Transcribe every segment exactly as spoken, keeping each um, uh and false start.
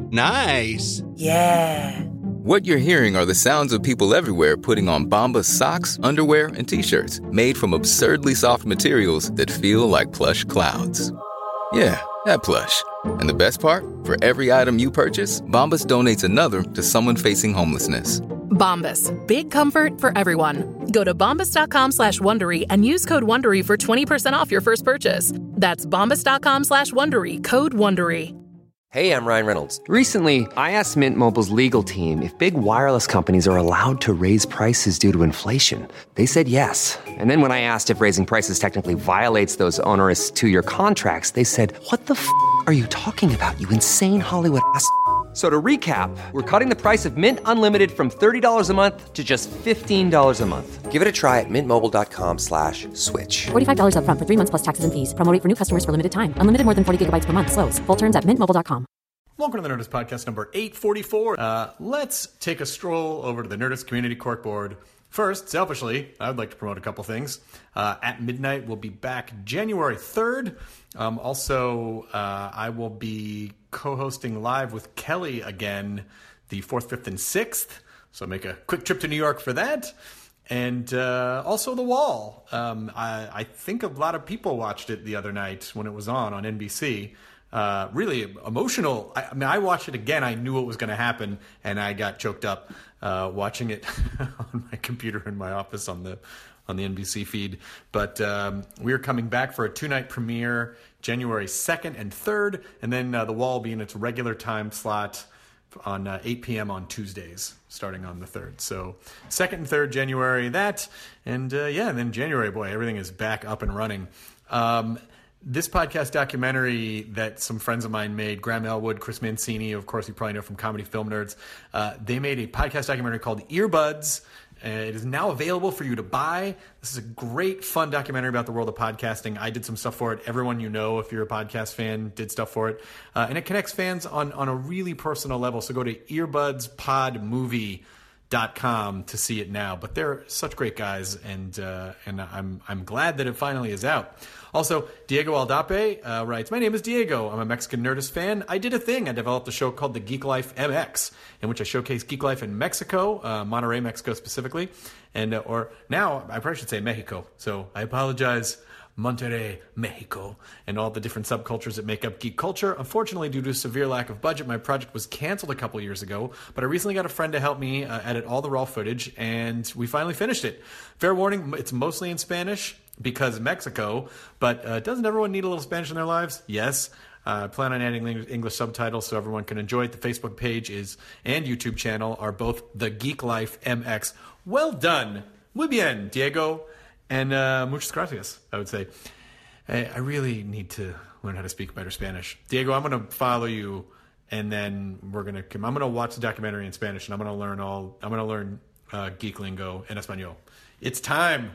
Nice. Yeah. What you're hearing are the sounds of people everywhere putting on Bombas socks, underwear, and T-shirts made from absurdly soft materials that feel like plush clouds. Yeah, that plush. And the best part? For every item you purchase, Bombas donates another to someone facing homelessness. Bombas. Big comfort for everyone. Go to bombas.com slash Wondery and use code Wondery for twenty percent off your first purchase. That's bombas.com slash Wondery. Code Wondery. Hey, I'm Ryan Reynolds. Recently, I asked Mint Mobile's legal team if big wireless companies are allowed to raise prices due to inflation. They said yes. And then when I asked if raising prices technically violates those onerous two-year contracts, they said, what the f*** are you talking about, you insane Hollywood ass f- So to recap, we're cutting the price of Mint Unlimited from thirty dollars a month to just fifteen dollars a month. Give it a try at mintmobile.com slash switch. forty-five dollars up front for three months plus taxes and fees. Promo rate for new customers for limited time. Unlimited more than forty gigabytes per month. Slows full terms at mint mobile dot com. Welcome to the Nerdist Podcast number eight forty-four. Uh, let's take a stroll over to the Nerdist Community Corkboard. First, selfishly, I would like to promote a couple things. Uh, at midnight, we'll be back January third. Um, also, uh, I will be co-hosting live with Kelly again the fourth, fifth, and sixth. So make a quick trip to New York for that. And uh, also The Wall. Um, I, I think a lot of people watched it the other night when it was on on N B C. Uh, really emotional. I, I mean, I watched it again. I knew what was going to happen, and I got choked up uh, watching it on my computer in my office on the on the N B C feed. But um, we are coming back for a two-night premiere, January second and third, and then uh, The Wall will be in its regular time slot on uh, eight p.m. on Tuesdays, starting on the third. So second and third January, that, and uh, yeah, and then January, boy, everything is back up and running. Um, This podcast documentary that some friends of mine made, Graham Elwood, Chris Mancini, of course you probably know from Comedy Film Nerds, uh, they made a podcast documentary called Earbuds. Uh, it is now available for you to buy. This is a great, fun documentary about the world of podcasting. I did some stuff for it. Everyone you know, if you're a podcast fan, did stuff for it. Uh, and it connects fans on, on a really personal level. So go to earbuds pod movie dot com to see it now. But they're such great guys, and uh, and I'm I'm glad that it finally is out. Also, Diego Aldape uh, writes, my name is Diego. I'm a Mexican Nerdist fan. I did a thing. I developed a show called The Geek Life M X, in which I showcase geek life in Mexico, uh, Monterrey, Mexico specifically. And, uh, or now, I probably should say Mexico. So I apologize, Monterrey, Mexico, and all the different subcultures that make up geek culture. Unfortunately, due to a severe lack of budget, my project was canceled a couple years ago, but I recently got a friend to help me uh, edit all the raw footage, and we finally finished it. Fair warning, it's mostly in Spanish, because Mexico, but uh, doesn't everyone need a little Spanish in their lives? Yes. I uh, plan on adding English subtitles so everyone can enjoy it. The Facebook page is and YouTube channel are both The Geek Life M X. Well done. Muy bien, Diego. And uh, muchas gracias, I would say. I, I really need to learn how to speak better Spanish. Diego, I'm going to follow you, and then we're going to I'm going to watch the documentary in Spanish, and I'm going to learn all I'm going to learn uh, geek lingo in Espanol. It's time.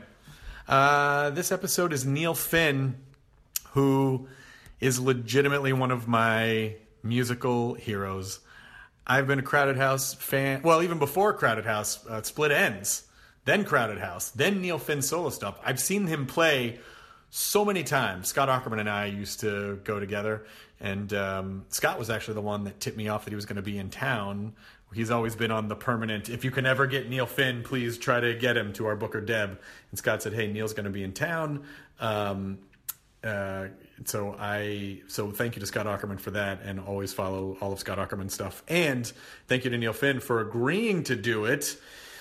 Uh, this episode is Neil Finn, who is legitimately one of my musical heroes. I've been a Crowded House fan, well, even before Crowded House, uh, Split Ends, then Crowded House, then Neil Finn solo stuff. I've seen him play so many times. Scott Aukerman and I used to go together, and um, Scott was actually the one that tipped me off that he was going to be in town. He's always been on the permanent, if you can ever get Neil Finn, please try to get him to our Booker Deb. And Scott said, hey, Neil's going to be in town. Um, uh, so I, so thank you to Scott Aukerman for that, and always follow all of Scott Aukerman's stuff. And thank you to Neil Finn for agreeing to do it.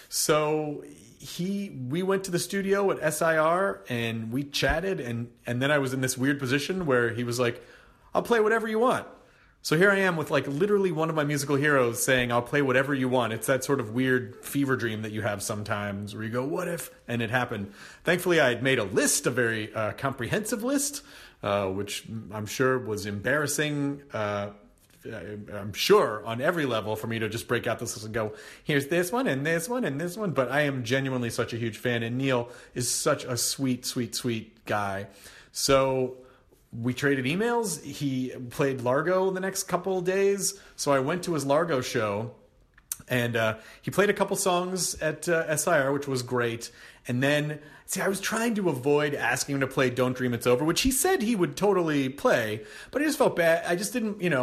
So he, we went to the studio at S I R and we chatted, and, and then I was in this weird position where he was like, I'll play whatever you want. So here I am with like literally one of my musical heroes saying, I'll play whatever you want. It's that sort of weird fever dream that you have sometimes where you go, what if? And it happened. Thankfully, I had made a list, a very uh, comprehensive list, uh, which I'm sure was embarrassing, uh, I'm sure on every level for me to just break out this list and go, here's this one and this one and this one. But I am genuinely such a huge fan. And Neil is such a sweet, sweet, sweet guy. So we traded emails. He played Largo the next couple of days. So I went to his Largo show, and uh, he played a couple songs at uh, S I R, which was great. And then, see, I was trying to avoid asking him to play Don't Dream It's Over, which he said he would totally play. But I just felt bad. I just didn't, you know,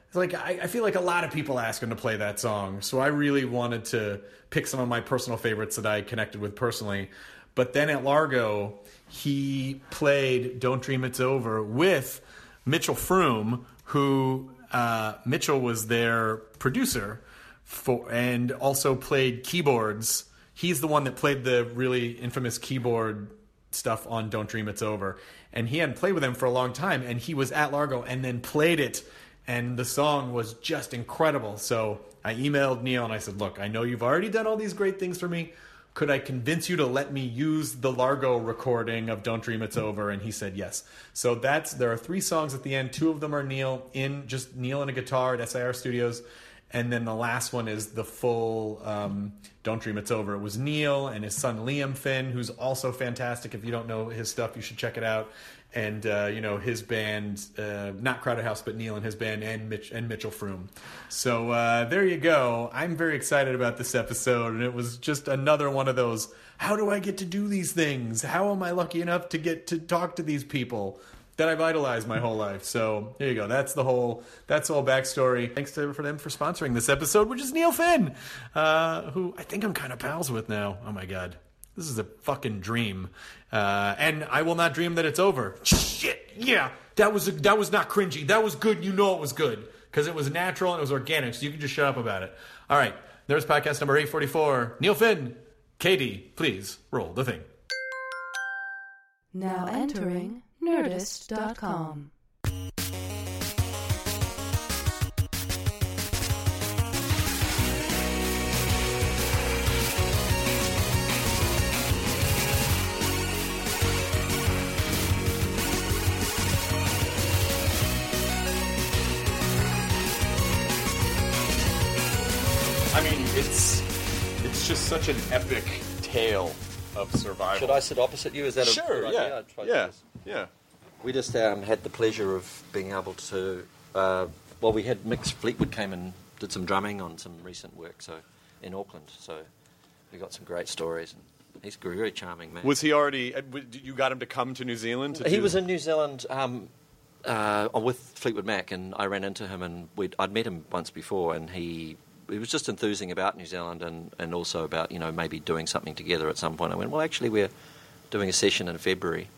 like I, I feel like a lot of people ask him to play that song, so I really wanted to pick some of my personal favorites that I connected with personally. But then at Largo, he played "Don't Dream It's Over" with Mitchell Froom, who uh, Mitchell was their producer for, and also played keyboards. He's the one that played the really infamous keyboard stuff on "Don't Dream It's Over," and he hadn't played with them for a long time, and he was at Largo and then played it, and the song was just incredible. So I emailed Neil and I said, look, I know you've already done all these great things for me. Could I convince you to let me use the Largo recording of "Don't Dream It's Over"? And he said yes. So that's there are three songs at the end. Two of them are Neil in just Neil and a guitar at S I R Studios. And then the last one is the full um, "Don't Dream It's Over." It was Neil and his son Liam Finn, who's also fantastic. If you don't know his stuff, you should check it out. And uh, you know his band, uh, not Crowded House, but Neil and his band, and Mitch and Mitchell Froom. So uh, there you go. I'm very excited about this episode, and it was just another one of those. How do I get to do these things? How am I lucky enough to get to talk to these people that I've idolized my whole life? So there you go. That's the whole. That's the whole backstory. Thanks to for them for sponsoring this episode, which is Neil Finn, uh, who I think I'm kind of pals with now. Oh my god. This is a fucking dream, uh, and I will not dream that it's over. Shit, yeah, that was a, that was not cringy. That was good. You know it was good because it was natural and it was organic. So you can just shut up about it. All right, there's podcast number eight forty-four. Neil Finn, Katie, please roll the thing. Now entering Nerdist dot com. I mean, it's it's just such an epic tale of survival. Should I sit opposite you? Is that a sure? good Yeah, idea? I'd try to yeah, do this. yeah. We just um, had the pleasure of being able to. Uh, well, we had Mick Fleetwood came and did some drumming on some recent work, so in Auckland. So we got some great stories, and he's a very charming man. Was he already? uh, w- You got him to come to New Zealand? To He do- was in New Zealand um, uh, with Fleetwood Mac, and I ran into him, and we'd, I'd met him once before, and he. He was just enthusing about New Zealand and, and also about, you know, maybe doing something together at some point. I went, well, actually, we're doing a session in February,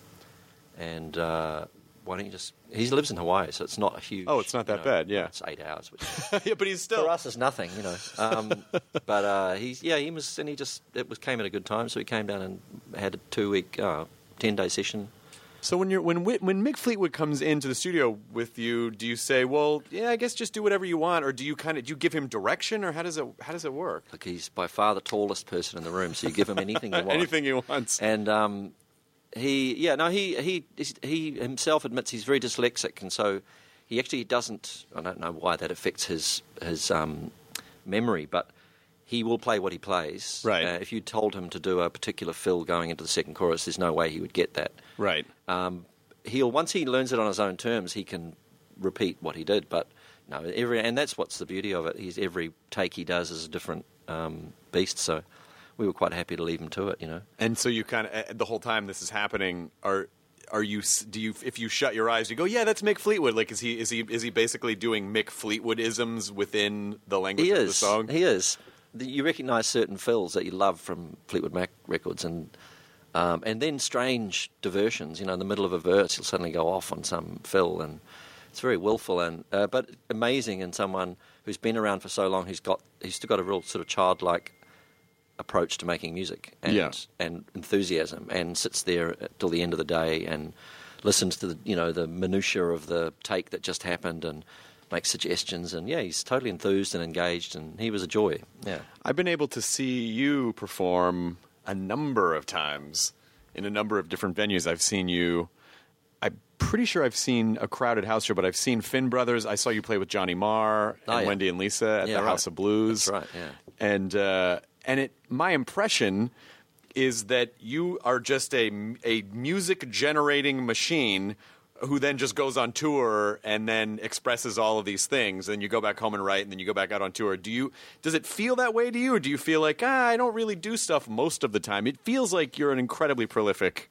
and uh, why don't you just... He lives in Hawaii, so it's not a huge... Oh, it's not you that know, bad, yeah. It's eight hours, which yeah, but he's still. for us is nothing, you know. Um, but uh, he's, yeah, he was, and he just, it was came at a good time, so he came down and had a two-week, uh, ten-day session. So when you're when Whit- when Mick Fleetwood comes into the studio with you, do you say, "Well, yeah, I guess just do whatever you want," or do you kind of do you give him direction, or how does it how does it work? Look, he's by far the tallest person in the room, so you give him anything you want. Anything he wants. And um, he, yeah, no, he he he himself admits he's very dyslexic, and so he actually doesn't. I don't know why that affects his his um, memory, but he will play what he plays. Right. Uh, if you told him to do a particular fill going into the second chorus, there's no way he would get that. Right. Um, he'll once he learns it on his own terms, he can repeat what he did. But no, every and that's what's the beauty of it. He's every take he does is a different um, beast. So we were quite happy to leave him to it, you know. And so you kind of the whole time this is happening, are are you do you if you shut your eyes, you go, yeah, that's Mick Fleetwood. Like, is he is he is he basically doing Mick Fleetwood isms within the language He of is. the song? He is. The- You recognise certain fills that you love from Fleetwood Mac records, and um, and then strange diversions. You know, in the middle of a verse, he'll suddenly go off on some fill, and it's very willful and uh, but amazing in someone who's been around for so long. Who's got he's still got a real sort of childlike approach to making music and Yeah. and enthusiasm, and sits there till the end of the day and listens to the you know the minutiae of the take that just happened and makes suggestions, and yeah, he's totally enthused and engaged, and he was a joy. Yeah, I've been able to see you perform a number of times in a number of different venues. I've seen you. I'm pretty sure I've seen a Crowded House show, but I've seen Finn Brothers. I saw you play with Johnny Marr and Oh, yeah. Wendy and Lisa at Yeah, the right. House of Blues. That's right, yeah. And uh, and it my impression is that you are just a a music generating machine who then just goes on tour and then expresses all of these things, and you go back home and write, and then you go back out on tour. Do you? Does it feel that way to you, or do you feel like, ah, I don't really do stuff most of the time? It feels like you're an incredibly prolific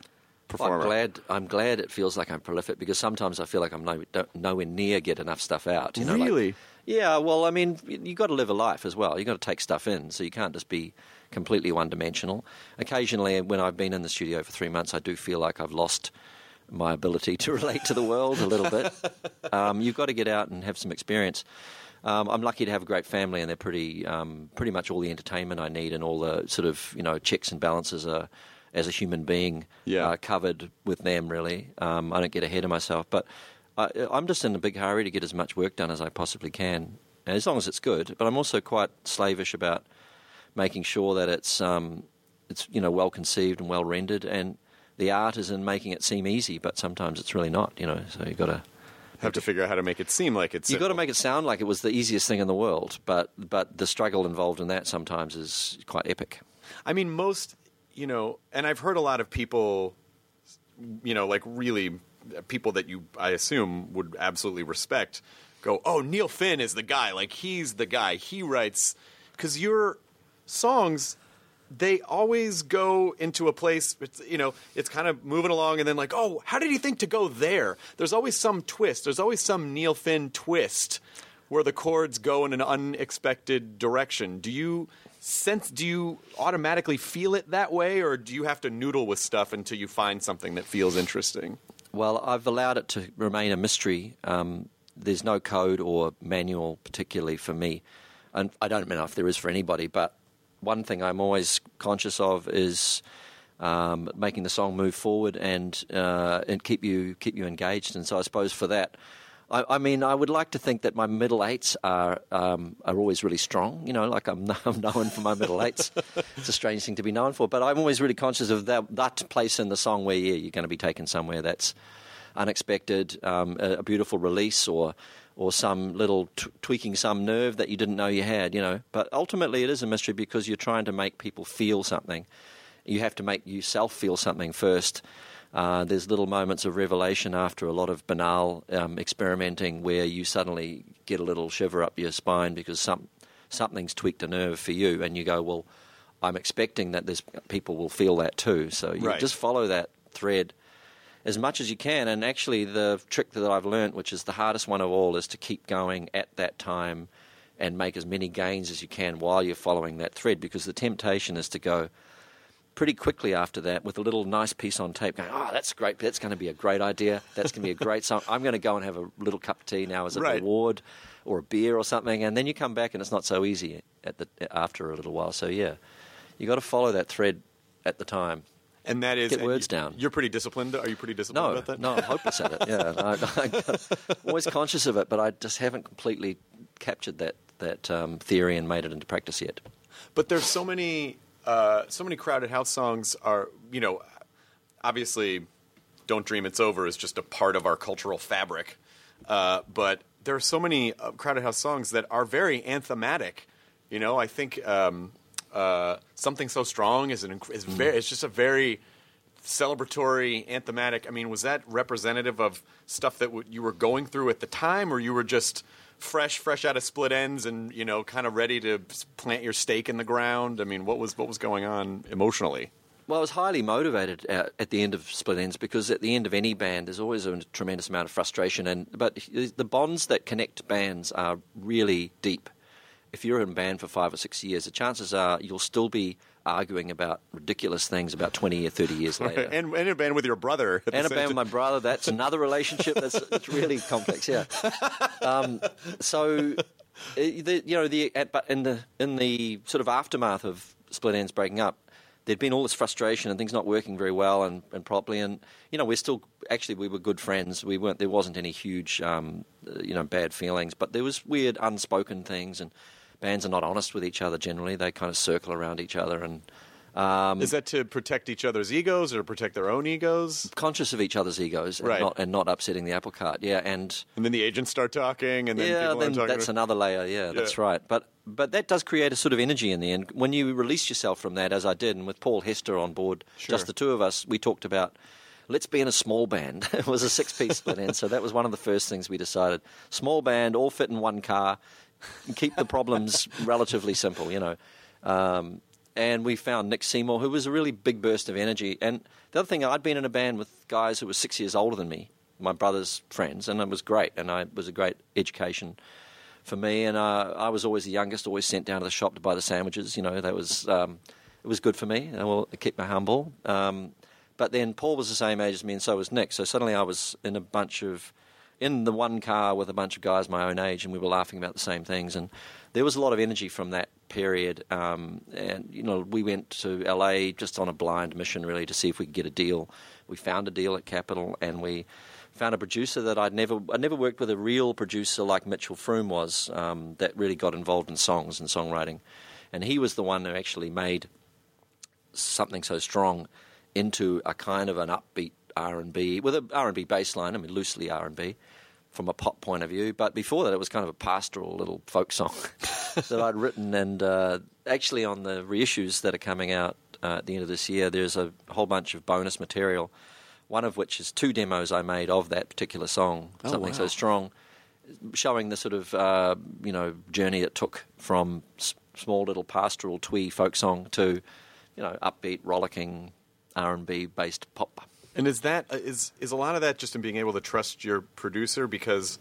performer. I'm glad. I'm glad it feels like I'm prolific because sometimes I feel like I'm no, don't, nowhere near get enough stuff out. You know, really? Like, yeah. Well, I mean, you got to live a life as well. You got to take stuff in, so you can't just be completely one-dimensional. Occasionally, when I've been in the studio for three months, I do feel like I've lost my ability to relate to the world a little bit. Um, you've got to get out and have some experience. Um, I'm lucky to have a great family, and they're pretty, um, pretty much all the entertainment I need and all the sort of, you know, checks and balances are, as a human being, yeah. uh, covered with them. Really, um, I don't get ahead of myself, but I, I'm just in a big hurry to get as much work done as I possibly can, as long as it's good. But I'm also quite slavish about making sure that it's, um, it's you know, well conceived and well rendered, and the art is in making it seem easy, but sometimes it's really not. You know, so you've got to. Have to figure out how to make it seem like it's... You've got to make it sound like it was the easiest thing in the world, but but the struggle involved in that sometimes is quite epic. I mean, most, you know, and I've heard a lot of people, you know, like really people that you, I assume, would absolutely respect, go, oh, Neil Finn is the guy. Like, he's the guy. He writes... Because your songs... they always go into a place, it's, you know, it's kind of moving along and then like, oh, how did he think to go there? There's always some twist. There's always some Neil Finn twist where the chords go in an unexpected direction. Do you sense, do you automatically feel it that way, or do you have to noodle with stuff until you find something that feels interesting? Well, I've allowed it to remain a mystery. Um, there's no code or manual particularly for me. And I don't know if there is for anybody, but one thing I'm always conscious of is um, making the song move forward and uh, and keep you keep you engaged. And so I suppose for that, I, I mean, I would like to think that my middle eights are um, are always really strong. You know, like I'm, I'm known for my middle eights. It's a strange thing to be known for, but I'm always really conscious of that that place in the song where yeah, you're going to be taken somewhere that's unexpected, um, a, a beautiful release, or. or some little t- tweaking some nerve that you didn't know you had, you know. But ultimately it is a mystery because you're trying to make people feel something. You have to make yourself feel something first. Uh, there's little moments of revelation after a lot of banal um, experimenting where you suddenly get a little shiver up your spine because some something's tweaked a nerve for you, and you go, well, I'm expecting that there's people will feel that too. So you right. just follow that thread as much as you can, and actually the trick that I've learnt, which is the hardest one of all, is to keep going at that time and make as many gains as you can while you're following that thread, because the temptation is to go pretty quickly after that with a little nice piece on tape going, oh, that's great, that's going to be a great idea, that's going to be a great song, I'm going to go and have a little cup of tea now as a right. reward, or a beer or something, and then you come back and it's not so easy at the after a little while. So yeah, you got to follow that thread at the time. And that is... Get words you, down. You're pretty disciplined? Are you pretty disciplined no, about that? No, I'm hopeless at it, yeah. I, I'm always conscious of it, but I just haven't completely captured that, that um, theory and made it into practice yet. But there's so many... Uh, so many Crowded House songs are, you know, obviously Don't Dream It's Over is just a part of our cultural fabric. Uh, but there are so many uh, Crowded House songs that are very anthematic. You know, I think... Um, Uh, Something So Strong is an is very, it's just a very celebratory, anthematic. I mean, was that representative of stuff that w- you were going through at the time, or you were just fresh, fresh out of Split Ends and, you know, kind of ready to plant your stake in the ground? I mean, what was what was going on emotionally? Well, I was highly motivated at, at the end of Split Ends, because at the end of any band there's always a tremendous amount of frustration, and but the bonds that connect bands are really deep. If you're in a band for five or six years, the chances are you'll still be arguing about ridiculous things about twenty or thirty years later. Right. And, and in a band with your brother. And a band with my brother, that's another relationship that's it's really complex, yeah. Um, so, the, you know, the at, but in the in the sort of aftermath of Split Ends breaking up, there'd been all this frustration and things not working very well and, and properly. And, you know, we're still, actually, we were good friends. We weren't, there wasn't any huge, um, you know, bad feelings, but there was weird unspoken things, and bands are not honest with each other generally. They kind of circle around each other. And um, is that to protect each other's egos or to protect their own egos? Conscious of each other's egos, and, right. not, and not upsetting the apple cart, yeah. And and then the agents start talking, and then yeah, people then are talking. that's to... another layer, yeah, yeah, that's right. But but that does create a sort of energy in the end. When you release yourself from that, as I did, and with Paul Hester on board, sure. just the two of us, we talked about, let's be in a small band. It was a six-piece Split End, so that was one of the first things we decided. Small band, all fit in one car, keep the problems relatively simple, you know. Um, and we found Nick Seymour, who was a really big burst of energy. And the other thing, I'd been in a band with guys who were six years older than me, my brother's friends, and it was great, and I, it was a great education for me. And uh, I was always the youngest, always sent down to the shop to buy the sandwiches. You know, that was um, it was good for me. I will keep me humble. Um, but then Paul was the same age as me, and so was Nick. So suddenly I was in a bunch of in the one car with a bunch of guys my own age, and we were laughing about the same things. And there was a lot of energy from that period. Um, and, you know, we went to L A just on a blind mission, really, to see if we could get a deal. We found a deal at Capitol, and we found a producer that I'd never I'd never worked with a real producer like Mitchell Froome was, um, that really got involved in songs and songwriting. And he was the one who actually made Something So Strong into a kind of an upbeat R and B, with an R and B bass line, I mean, loosely R and B, from a pop point of view. But before that, it was kind of a pastoral little folk song that I'd written. And uh, actually on the reissues that are coming out uh, at the end of this year, there's a whole bunch of bonus material, one of which is two demos I made of that particular song, oh, Something wow. So Strong, showing the sort of, uh, you know, journey it took from s- small little pastoral twee folk song to, you know, upbeat, rollicking R and B based pop. And is that is is a lot of that just in being able to trust your producer? Because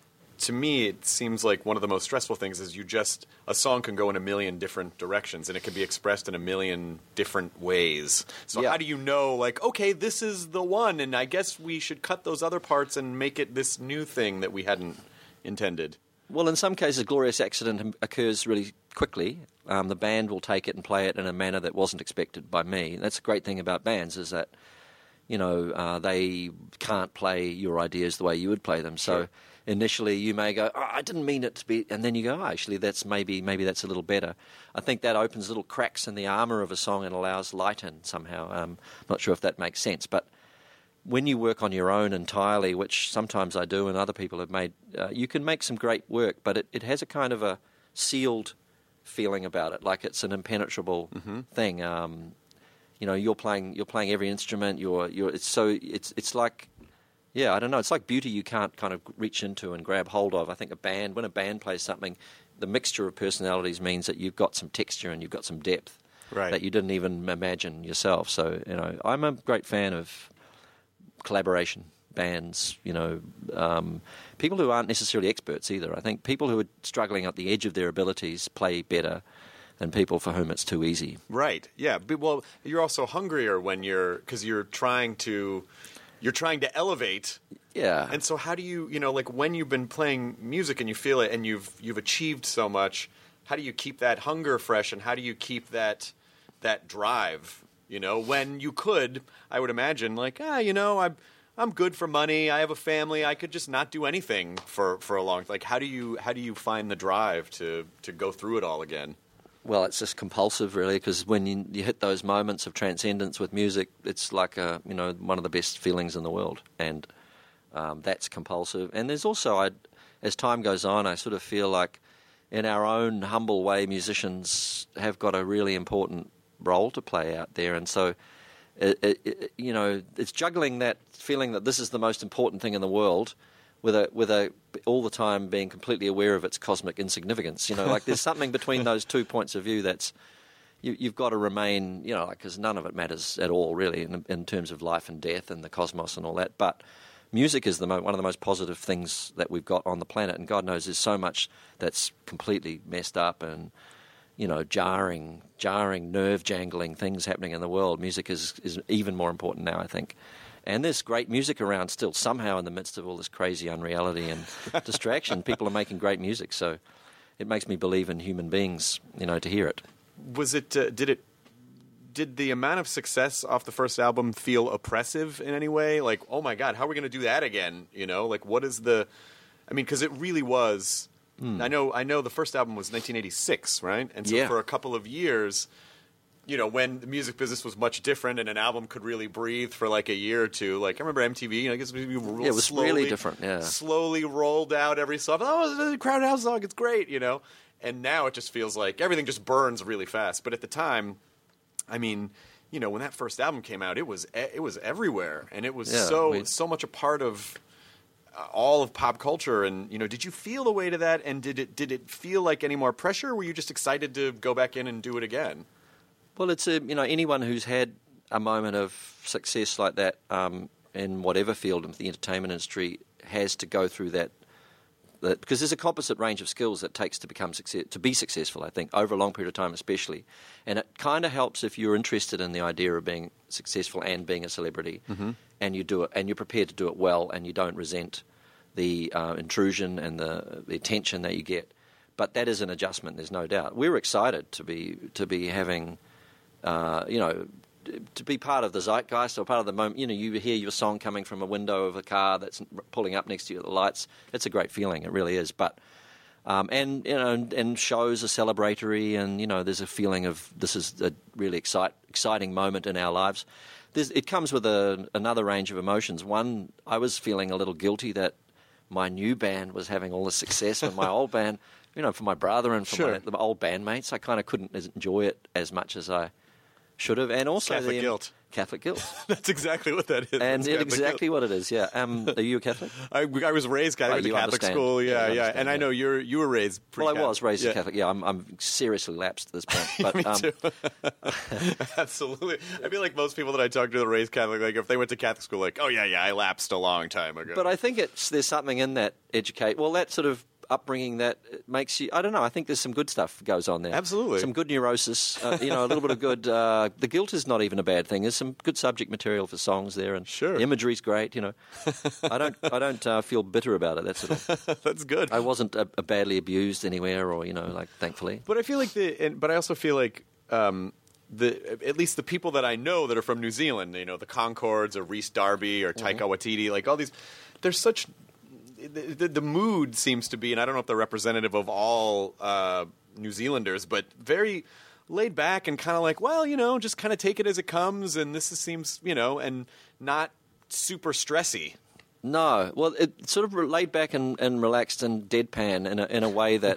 to me, it seems like one of the most stressful things is you just a song can go in a million different directions, and it can be expressed in a million different ways. So Yeah. how do you know, like, okay, this is the one, and I guess we should cut those other parts and make it this new thing that we hadn't intended? Well, in some cases, glorious accident occurs really quickly. Um, the band will take it and play it in a manner that wasn't expected by me. That's a great thing about bands, is that, you know, uh, they can't play your ideas the way you would play them. So Sure. initially you may go, oh, I didn't mean it to be, and then you go, oh, actually, that's maybe maybe that's a little better. I think that opens little cracks in the armour of a song and allows light in somehow. Um, not sure if that makes sense, but when you work on your own entirely, which sometimes I do and other people have made, uh, you can make some great work, but it, it has a kind of a sealed feeling about it, like it's an impenetrable Mm-hmm. thing. Um, you know, you're playing you're playing every instrument. You're you're it's so it's it's like, yeah, I don't know. It's like beauty you can't kind of reach into and grab hold of. I think a band, when a band plays something, the mixture of personalities means that you've got some texture and you've got some depth Right. that you didn't even imagine yourself. So, you know, I'm a great fan of collaboration, bands, you know, um, people who aren't necessarily experts either. I think people who are struggling at the edge of their abilities play better than people for whom it's too easy. Right. Yeah. But, well, you're also hungrier when you're because you're trying to you're trying to elevate. Yeah. And so, how do you, you know, like when you've been playing music and you feel it and you've you've achieved so much, how do you keep that hunger fresh, and how do you keep that that drive? You know, when you could, I would imagine, like, ah, you know, I'm I'm good for money. I have a family. I could just not do anything for, for a long. Like, how do you how do you find the drive to to go through it all again? Well, it's just compulsive, really, because when you, you hit those moments of transcendence with music, it's like a, you know, one of the best feelings in the world, and um, that's compulsive. And there's also, I, as time goes on, I sort of feel like, in our own humble way, musicians have got a really important role to play out there, and so, it, it, it, you know, it's juggling that feeling that this is the most important thing in the world, with a with a all the time being completely aware of its cosmic insignificance. You know, like there's something between those two points of view that's you, you've got to remain, you know, because none of it matters at all, really, in, in terms of life and death and the cosmos and all that. But music is the mo- one of the most positive things that we've got on the planet, and God knows there's so much that's completely messed up and, you know, jarring, jarring, nerve-jangling things happening in the world. Music is, is even more important now, I think. And there's great music around still. Somehow in the midst of all this crazy unreality and distraction, people are making great music. So it makes me believe in human beings, you know, to hear it. Was it? Uh, did it? Did the amount of success off the first album feel oppressive in any way? Like, oh my God, how are we going to do that again? You know, like what is the? I mean, because it really was. Mm. I know. I know. The first album was nineteen eighty-six, right? And so yeah. for a couple of years, you know, when the music business was much different and an album could really breathe for like a year or two. Like I remember M T V, you know, I guess we real yeah, it was slowly, really different. Yeah, slowly rolled out every song. Oh, it's a Crowded House song, it's great, you know. And now it just feels like everything just burns really fast. But at the time, I mean, you know, when that first album came out, it was it was everywhere, and it was yeah, so we, so much a part of uh, all of pop culture. And you know, did you feel the way to that? And did it did it feel like any more pressure? Or were you just excited to go back in and do it again? Well, it's a, you know, anyone who's had a moment of success like that um, in whatever field of the entertainment industry has to go through that. That, because there's a composite range of skills that it takes to become success, to be successful, I think, over a long period of time especially. And it kind of helps if you're interested in the idea of being successful and being a celebrity, mm-hmm. and you do it, and you're prepared to do it well, and you don't resent the uh, intrusion and the, the attention that you get. But that is an adjustment, there's no doubt. We're excited to be to be having, uh, you know, to be part of the zeitgeist or part of the moment. You know, you hear your song coming from a window of a car that's pulling up next to you at the lights. It's a great feeling, it really is. But um, and you know, and, and shows are celebratory, and you know, there's a feeling of this is a really excite, exciting moment in our lives. There's, it comes with a, another range of emotions. One, I was feeling a little guilty that my new band was having all the success, and my old band, you know, for my brother and for sure. my, the old bandmates, I kind of couldn't enjoy it as much as I should have. And also Catholic the, guilt. Catholic guilt. That's exactly what that is. And It's exactly guilt. what it is, yeah. Um, are you a Catholic? I, I was raised Catholic, Oh, went to you Catholic understand. school, yeah, You yeah. understand, And I yeah. know you're you were raised Well, I pre-Catholic. was raised yeah. as Catholic. Yeah, I'm, I'm seriously lapsed at this point. But, Me um, too. Absolutely. I feel like most people that I talk to that are raised Catholic, like if they went to Catholic school, like, oh yeah, yeah, I lapsed a long time ago. But I think it's there's something in that educate. Well, that sort of upbringing that makes you. I don't know. I think there's some good stuff goes on there. Absolutely. Some good neurosis. Uh, you know, a little bit of good. Uh, the guilt is not even a bad thing. There's some good subject material for songs there, and Sure. the imagery's great. You know, I don't. I don't uh, feel bitter about it. That's all. That's good. I wasn't uh, badly abused anywhere, or you know, like thankfully. But I feel like the, and, but I also feel like um, the at least the people that I know that are from New Zealand, you know, the Concords or Rhys Darby or Taika Waititi, like all these, there's such. The, the, the mood seems to be, and I don't know if they're representative of all uh, New Zealanders, but very laid back and kind of like, well, you know, just kind of take it as it comes, and this is, seems, you know, and not super stressy. No, well, it's sort of laid back and, and relaxed and deadpan in a, in a way that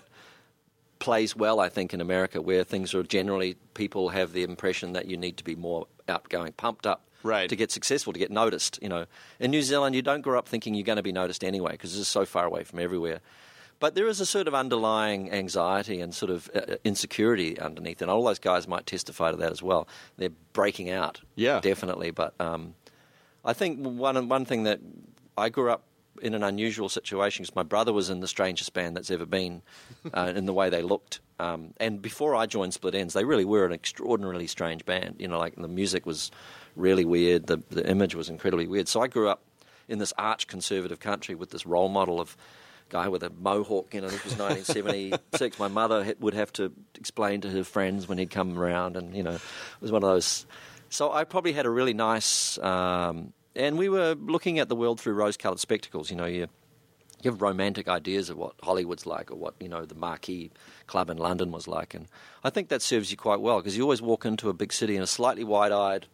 plays well, I think, in America, where things are generally, people have the impression that you need to be more outgoing, pumped up Right. to get successful, to get noticed. You know, in New Zealand, you don't grow up thinking you're going to be noticed anyway, because it's so far away from everywhere. But there is a sort of underlying anxiety and sort of uh, insecurity underneath, and all those guys might testify to that as well. They're breaking out, Yeah. definitely. But um, I think one one thing that I grew up in an unusual situation because my brother was in the strangest band that's ever been uh, in the way they looked. Um, and before I joined Split Enz, they really were an extraordinarily strange band. You know, like the music was really weird. The, the image was incredibly weird. So I grew up in this arch-conservative country with this role model of guy with a mohawk. You know, this was nineteen seventy-six. My mother would have to explain to her friends when he'd come around, and, you know, it was one of those. So I probably had a really nice... Um, and we were looking at the world through rose-coloured spectacles. You know, you, you have romantic ideas of what Hollywood's like or what, you know, the Marquee Club in London was like. And I think that serves you quite well because you always walk into a big city in a slightly wide-eyed...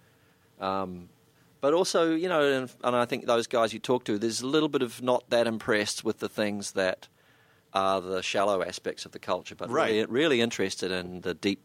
Um, but also, you know, and, and I think those guys you talk to, there's a little bit of not that impressed with the things that are the shallow aspects of the culture, but Right. really, really interested in the deep,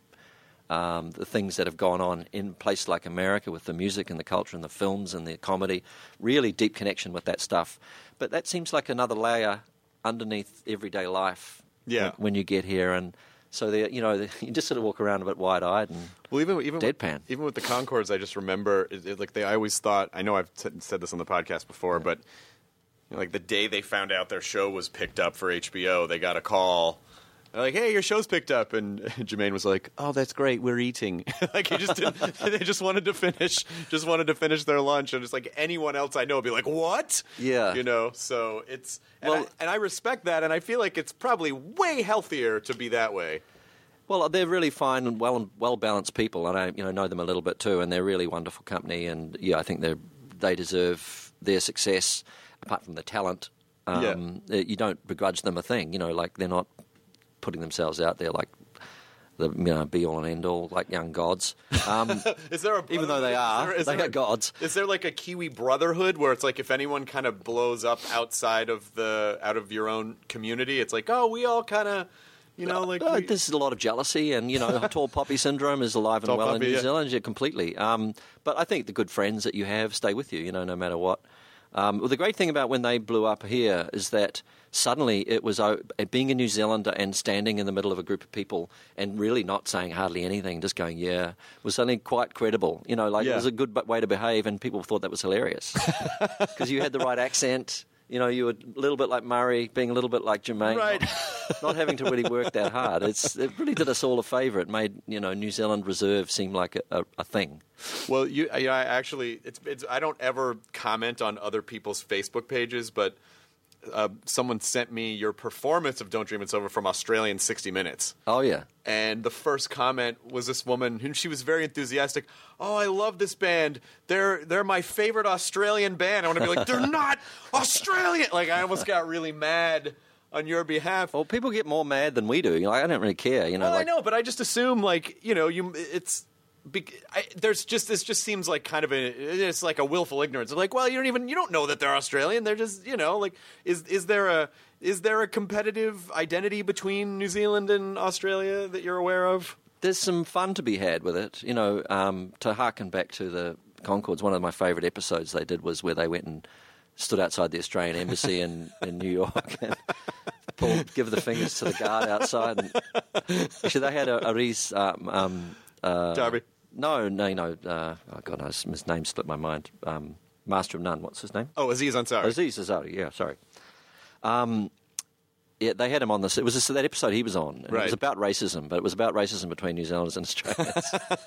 um, the things that have gone on in places like America with the music and the culture and the films and the comedy. Really deep connection with that stuff. But that seems like another layer underneath everyday life Yeah. when, when you get here. And so, they, you know, you just sort of walk around a bit wide-eyed and Well, even even deadpan. With, even with the Concords, I just remember it, it, like they. I always thought. I know I've t- said this on the podcast before, but you know, like the day they found out their show was picked up for H B O, they got a call. They're like, "Hey, your show's picked up," and Jermaine was like, "Oh, that's great. We're eating." Like he just didn't. They just wanted to finish. Just wanted to finish their lunch, and it's like anyone else I know would be like, "What?" Yeah. you know. So it's and, Well- I, and I respect that, and I feel like it's probably way healthier to be that way. Well, they're really fine and well well balanced people, and I you know know them a little bit too, and they're really wonderful company. And yeah, I think they they deserve their success. Apart from the talent, um, you don't begrudge them a thing. You know, like they're not putting themselves out there like the you know be all and end all like young gods. Um, Is there a even though they is are, there- is they there are a- gods. Is there like a Kiwi brotherhood where it's like if anyone kind of blows up outside of the out of your own community, it's like, oh, we all kind of, you know, like Uh, we- there's a lot of jealousy, and you know, tall poppy syndrome is alive and Tall well poppy, in New yeah. Zealand, yeah, completely. Um, but I think the good friends that you have stay with you, you know, no matter what. Um, well, the great thing about when they blew up here is that suddenly it was uh, being a New Zealander and standing in the middle of a group of people and really not saying hardly anything, just going, yeah, was suddenly quite credible. You know, like Yeah. it was a good way to behave, and people thought that was hilarious because you had the right accent. You know, you were a little bit like Murray, being a little bit like Jermaine, Right. not, not having to really work that hard. It's it really did us all a favour. It made, you know, New Zealand Reserve seem like a, a, a thing. Well, you, I, I actually, it's, it's, I don't ever comment on other people's Facebook pages, but uh, someone sent me your performance of Don't Dream It's Over from Australian sixty minutes. Oh yeah. And the first comment was this woman, and she was very enthusiastic. Oh, I love this band. They're they're my favorite Australian band. I want to be like, they're not Australian. Like, I almost got really mad on your behalf. Well, people get more mad than we do. You know, I don't really care. You know, Well, like, I know, but I just assume, like, you know, you it's. Be- I, there's just this just seems like kind of a it's like a willful ignorance. Like, well, you don't even you don't know that they're Australian. They're just, you know, like is is there a is there a competitive identity between New Zealand and Australia that you're aware of? there's some fun to be had with it. You know, um, to harken back to the Concords, one of my favourite episodes they did was where they went and stood outside the Australian embassy in, in New York and pulled, give the fingers to the guard outside. And actually, they had a, a Reese um, um, uh, Darby. No, no, no. Uh, oh God, no, his name slipped my mind. Um, Master of None. What's his name? Oh, Aziz Ansari. Aziz Ansari. Yeah, sorry. Um, yeah, they had him on this. It was this, that episode he was on. And Right. It was about racism, but it was about racism between New Zealanders and Australians,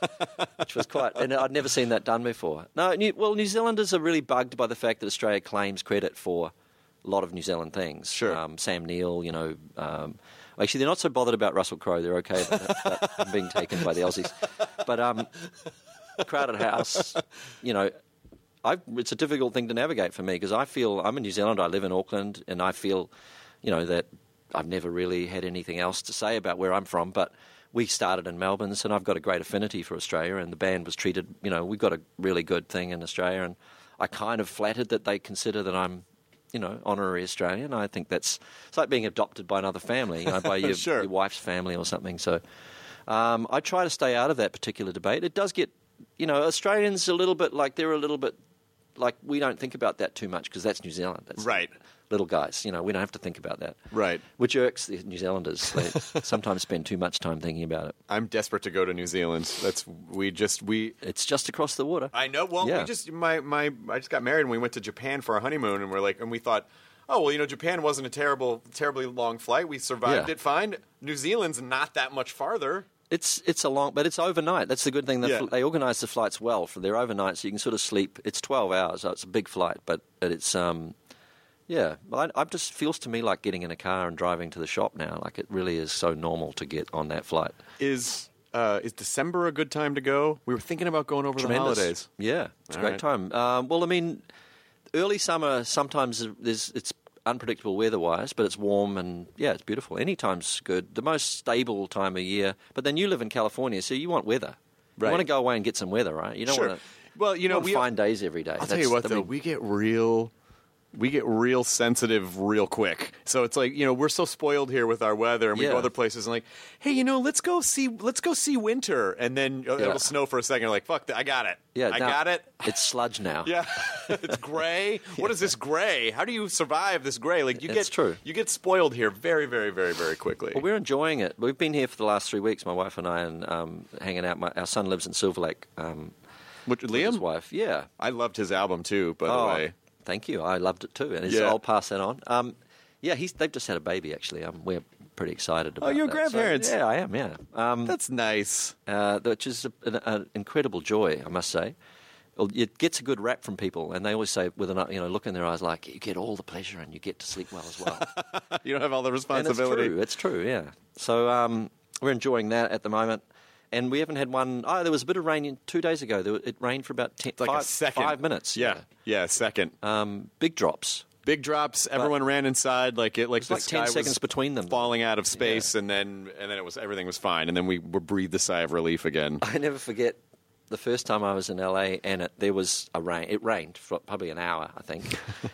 which was quite. And I'd never seen that done before. No, New, well, New Zealanders are really bugged by the fact that Australia claims credit for a lot of New Zealand things. Sure. Um, Sam Neill, you know. Um, actually, they're not so bothered about Russell Crowe. They're okay about, about him being taken by the Aussies. But um, Crowded House, you know. I, it's a difficult thing to navigate for me because I feel I'm a New Zealander. I live in Auckland, and I feel, you know, that I've never really had anything else to say about where I'm from. But we started in Melbourne, and I've got a great affinity for Australia. And the band was treated, you know, we've got a really good thing in Australia, and I kind of flattered that they consider that I'm, you know, honorary Australian. I think that's it's like being adopted by another family, you know, by your, Sure. your wife's family or something. So um, I try to stay out of that particular debate. It does get, you know, Australians a little bit like they're a little bit. Like, we don't think about that too much because that's New Zealand. That's Right. Little guys, you know, we don't have to think about that. Right. Which irks the New Zealanders. They sometimes spend too much time thinking about it. I'm desperate to go to New Zealand. That's we just we. It's just across the water. I know. Well, Yeah. we just my my I just got married and we went to Japan for our honeymoon and we're like and we thought, oh well, you know, Japan wasn't a terrible, terribly long flight. We survived Yeah. it fine. New Zealand's not that much farther. It's it's a long, but it's overnight. That's the good thing. The Yeah. fl- They organise the flights well for their overnight, so you can sort of sleep. It's twelve hours, so it's a big flight, but it's um, yeah. I, I just feels to me like getting in a car and driving to the shop now. Like it really is so normal to get on that flight. Is uh, is December a good time to go? We were thinking about going over Tremendous. the holidays. Yeah, it's a All great right. time. Um, well, I mean, early summer sometimes there's it's unpredictable weather-wise, but it's warm and yeah, it's beautiful. Any time's good. The most stable time of year. But then you live in California, so you want weather. Right. You want to go away and get some weather, right? You don't Sure. want to. Well, you know, want we fine days every day. I'll tell That's- you what, I though, mean, we get real, we get real sensitive real quick. So it's like, you know, we're so spoiled here with our weather, and we Yeah. go other places and like, hey, you know, let's go see, let's go see winter, and then uh, Yeah. it'll snow for a second. You're like, fuck, that, I got it. yeah, I now, got it. It's sludge now. Yeah, it's gray. What is this gray? How do you survive this gray? Like you It's get, true. You get spoiled here very, very, very, very quickly. Well, we're enjoying it. We've been here for the last three weeks, my wife and I, and um, hanging out. My, our son lives in Silver Lake. Um, Which, with his Liam, wife. Yeah. I loved his album too. By the Oh, way, thank you. I loved it too, and it's, Yeah. I'll pass that on. Um, yeah, he's, they've just had a baby. Actually, um, we're pretty excited about. you're that. So, grandparents. yeah, I am. Yeah, um, that's nice. uh, which is a, an, an incredible joy, I must say. Well, it gets a good rap from people, and they always say, with an you know look in their eyes, like you get all the pleasure and you get to sleep well as well. You don't have all the And it's responsibility. true. It's true. Yeah. So um, we're enjoying that at the moment. And we haven't had one. Oh, there was a bit of rain in, two days ago. There, it rained for about ten, Like five, a second. five minutes. Yeah, yeah, a second. Um, big drops. Big drops. Everyone ran inside like it, like the like ten sky seconds was between them. falling out of space, and then and then it was everything was fine, and then we were breathed a sigh of relief again. I never forget the first time I was in L A and it, there was a rain. It rained for probably an hour, I think.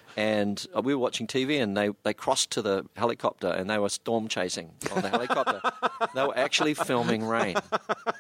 And uh, we were watching T V and they, they crossed to the helicopter and they were storm chasing on the helicopter. They were actually filming rain. Drop.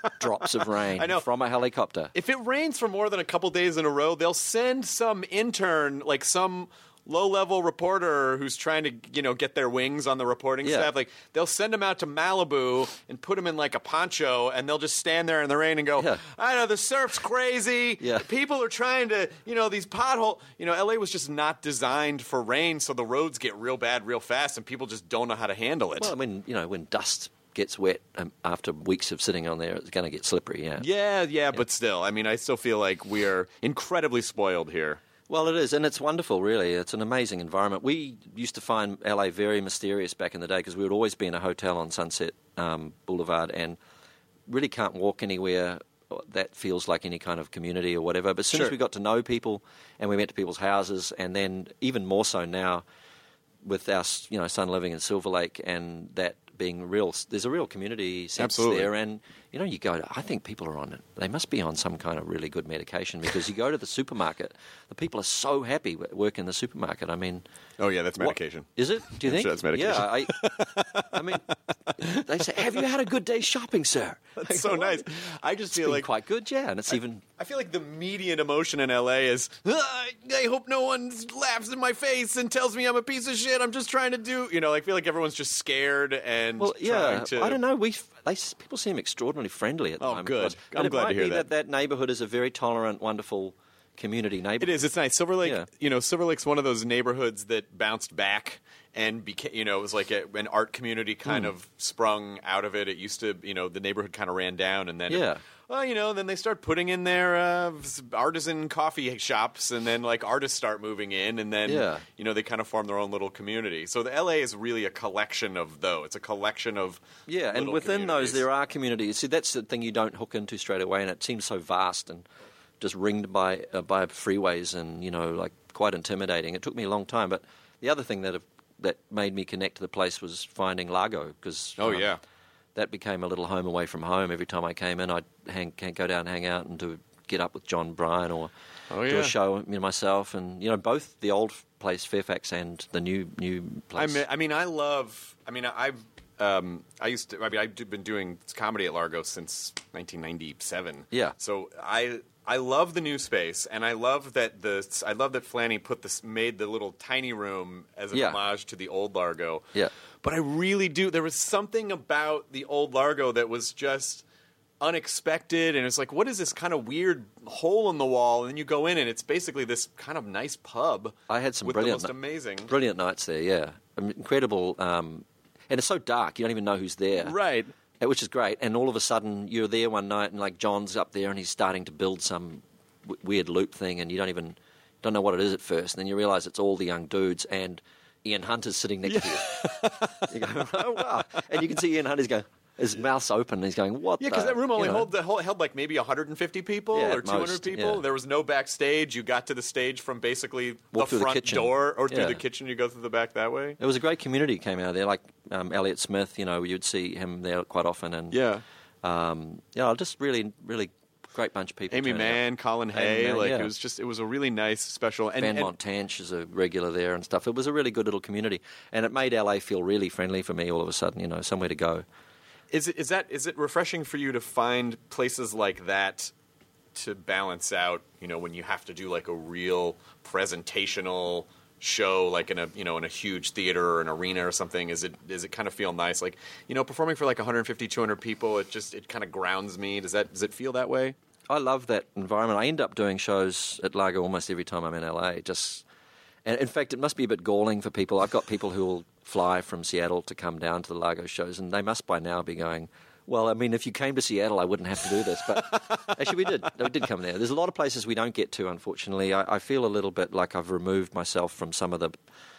drops of rain I know. from a helicopter. If it rains for more than a couple days in a row, they'll send some intern, like some low-level reporter who's trying to, you know, get their wings on the reporting Yeah. staff. Like, they'll send them out to Malibu and put them in, like, a poncho, and they'll just stand there in the rain and go, Yeah. I know, the surf's crazy. Yeah. People are trying to, you know, these pothole. You know, L A was just not designed for rain, so the roads get real bad real fast, and people just don't know how to handle it. Well, I mean, you know, when dust gets wet um, after weeks of sitting on there, it's going to get slippery, yeah. yeah, yeah, but still, I mean, I still feel like we are incredibly spoiled here. Well, it is, and it's wonderful, really. It's an amazing environment. We used to find L A very mysterious back in the day because we would always be in a hotel on Sunset um, Boulevard and really can't walk anywhere that feels like any kind of community or whatever. But as soon Sure. as we got to know people and we went to people's houses, and then even more so now with our you know son living in Silver Lake and that being real, there's a real community sense Absolutely. there. And, you know, you go, I think people are on it. They must be on some kind of really good medication because you go to the supermarket, the people are so happy working in the supermarket. I mean... Oh, yeah, that's what- medication. Is it? Do you I'm think? sure that's medication. Yeah, I, I mean, they say, have you had a good day shopping, sir? That's so nice. I just It's feel been like quite good, yeah, and it's even... I feel like the median emotion in L A is, "Ah, I hope no one laughs in my face and tells me I'm a piece of shit. I'm just trying to do, you know, I feel like everyone's just scared and Well, yeah, trying to. I don't know. We they people seem extraordinarily friendly at the Oh, moment. good. But I'm it glad to might hear be that. that. That neighborhood is a very tolerant, wonderful community neighborhood. It is. It's nice. Silver Lake, Yeah. you know, Silver Lake's one of those neighborhoods that bounced back and became, you know, it was like a, an art community kind Hmm. of sprung out of it. It used to, you know, the neighborhood kind of ran down and then, it- Yeah. well, you know, then they start putting in their uh, artisan coffee shops and then like artists start moving in and then, Yeah. you know, they kind of form their own little community. So the L A is really a collection of those. It's a collection of Yeah, and little within those communities. there are communities. See, that's the thing you don't hook into straight away, and it seems so vast and just ringed by uh, by freeways and, you know, like quite intimidating. It took me a long time, but the other thing that have, that made me connect to the place was finding Largo because Oh, yeah. that became a little home away from home. Every time I came in, I'd hang, go down and hang out and do get up with John Bryan or Oh, do yeah. a show, you know, myself, and you know, both the old place Fairfax and the new new I place. mean, I mean, I love. I mean, I've. Um, I used to. I mean, I've been doing comedy at Largo since nineteen ninety-seven. Yeah. So I. I love the new space, and I love that the. I love that Flanny put this made the little tiny room as an Yeah. homage to the old Largo. Yeah. But I really do. There was something about the old Largo that was just unexpected, and it's like, what is this kind of weird hole in the wall? And then you go in, and it's basically this kind of nice pub. I had some with brilliant, the most amazing. brilliant nights there. Yeah, I mean, incredible, um, and it's so dark you don't even know who's there, Right. Uh, which is great. And all of a sudden you're there one night, and like John's up there, and he's starting to build some w- weird loop thing, and you don't even don't know what it is at first, and then you realise it's all the young dudes, and Ian Hunter's sitting next to you. You go, oh wow, and you can see Ian Hunter's going. His mouth's open, and he's going, what Yeah, the... because that room only you know. hold, the whole, held like maybe one hundred fifty people Yeah, or at two hundred most, people. yeah. There was no backstage. You got to the stage from basically Walk the through the front kitchen. door or through Yeah. the kitchen. You go through the back that way. It was a great community came out of there, like um, Elliott Smith, you know, you'd see him there quite often. And Yeah. um, yeah, just really, really great bunch of people. Amy turning Mann, up. Colin Amy Hay, Mann, like yeah. it was just it was a really nice special. And, Van and Montanch is a regular there and stuff. It was a really good little community, and it made L A feel really friendly for me all of a sudden, you know, somewhere to go. is it is that is it refreshing for you to find places like that to balance out? You know, when you have to do like a real presentational show, like in a you know in a huge theater or an arena or something. Is it does it kind of feel nice? Like you know, performing for like one hundred fifty, two hundred people. It just it kind of grounds me. Does that does it feel that way? I love that environment. I end up doing shows at Largo almost every time I'm in L A. Just, and in fact, it must be a bit galling for people. I've got people who will fly from Seattle to come down to the Largo shows, and they must by now be going, well, I mean, if you came to Seattle, I wouldn't have to do this. But actually, we did. We did come there. There's a lot of places we don't get to, unfortunately. I, I feel a little bit like I've removed myself from some of the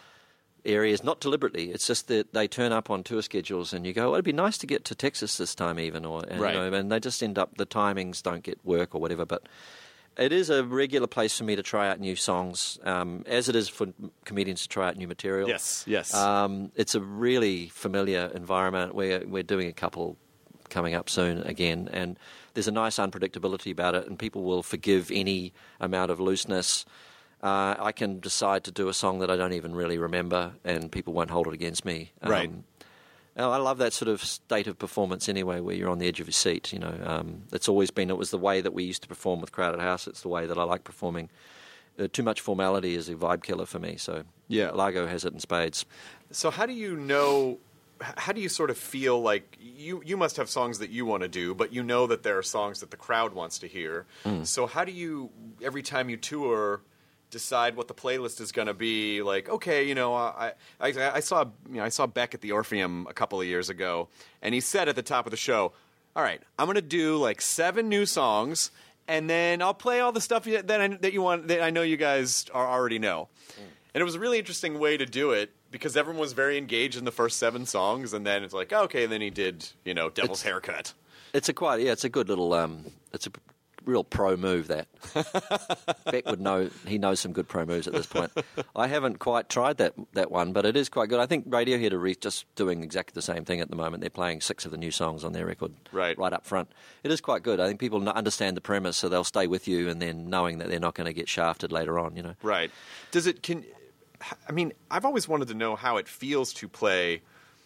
areas, not deliberately. It's just that they turn up on tour schedules, and you go, well, it'd be nice to get to Texas this time even. or and, Right. you know, and they just end up, the timings don't get work or whatever. But it is a regular place for me to try out new songs, um, as it is for comedians to try out new material. Yes, yes. Um, it's a really familiar environment. We're, we're doing a couple coming up soon again, and there's a nice unpredictability about it, and people will forgive any amount of looseness. Uh, I can decide to do a song that I don't even really remember, and people won't hold it against me. Um, Right. Oh, I love that sort of state of performance anyway, where you're on the edge of your seat. You know, um, it's always been, it was the way that we used to perform with Crowded House. It's the way that I like performing. Uh, too much formality is a vibe killer for me. So Yeah. Largo has it in spades. So how do you know, how do you sort of feel like, you, you must have songs that you want to do, but you know that there are songs that the crowd wants to hear. Mm. So how do you, every time you tour, decide what the playlist is going to be? Like, okay, you know, I, I I saw you know I saw Beck at the Orpheum a couple of years ago, and he said at the top of the show, "All right, I'm going to do like seven new songs, and then I'll play all the stuff that I, that you want that I know you guys are already know." Mm. And it was a really interesting way to do it because everyone was very engaged in the first seven songs, and then it's like, oh, okay, and then he did, you know, Devil's It's- Haircut. It's a quite, yeah, it's a good little, um, it's a real pro move, that. Beck would know, he knows some good pro moves at this point. I haven't quite tried that that one, but it is quite good. I think Radiohead are re- just doing exactly the same thing at the moment. They're playing six of the new songs on their record Right. right up front. It is quite good. I think people n- understand the premise, so they'll stay with you, and then knowing that they're not going to get shafted later on, you know. Right. Does it, can, I mean, I've always wanted to know how it feels to play,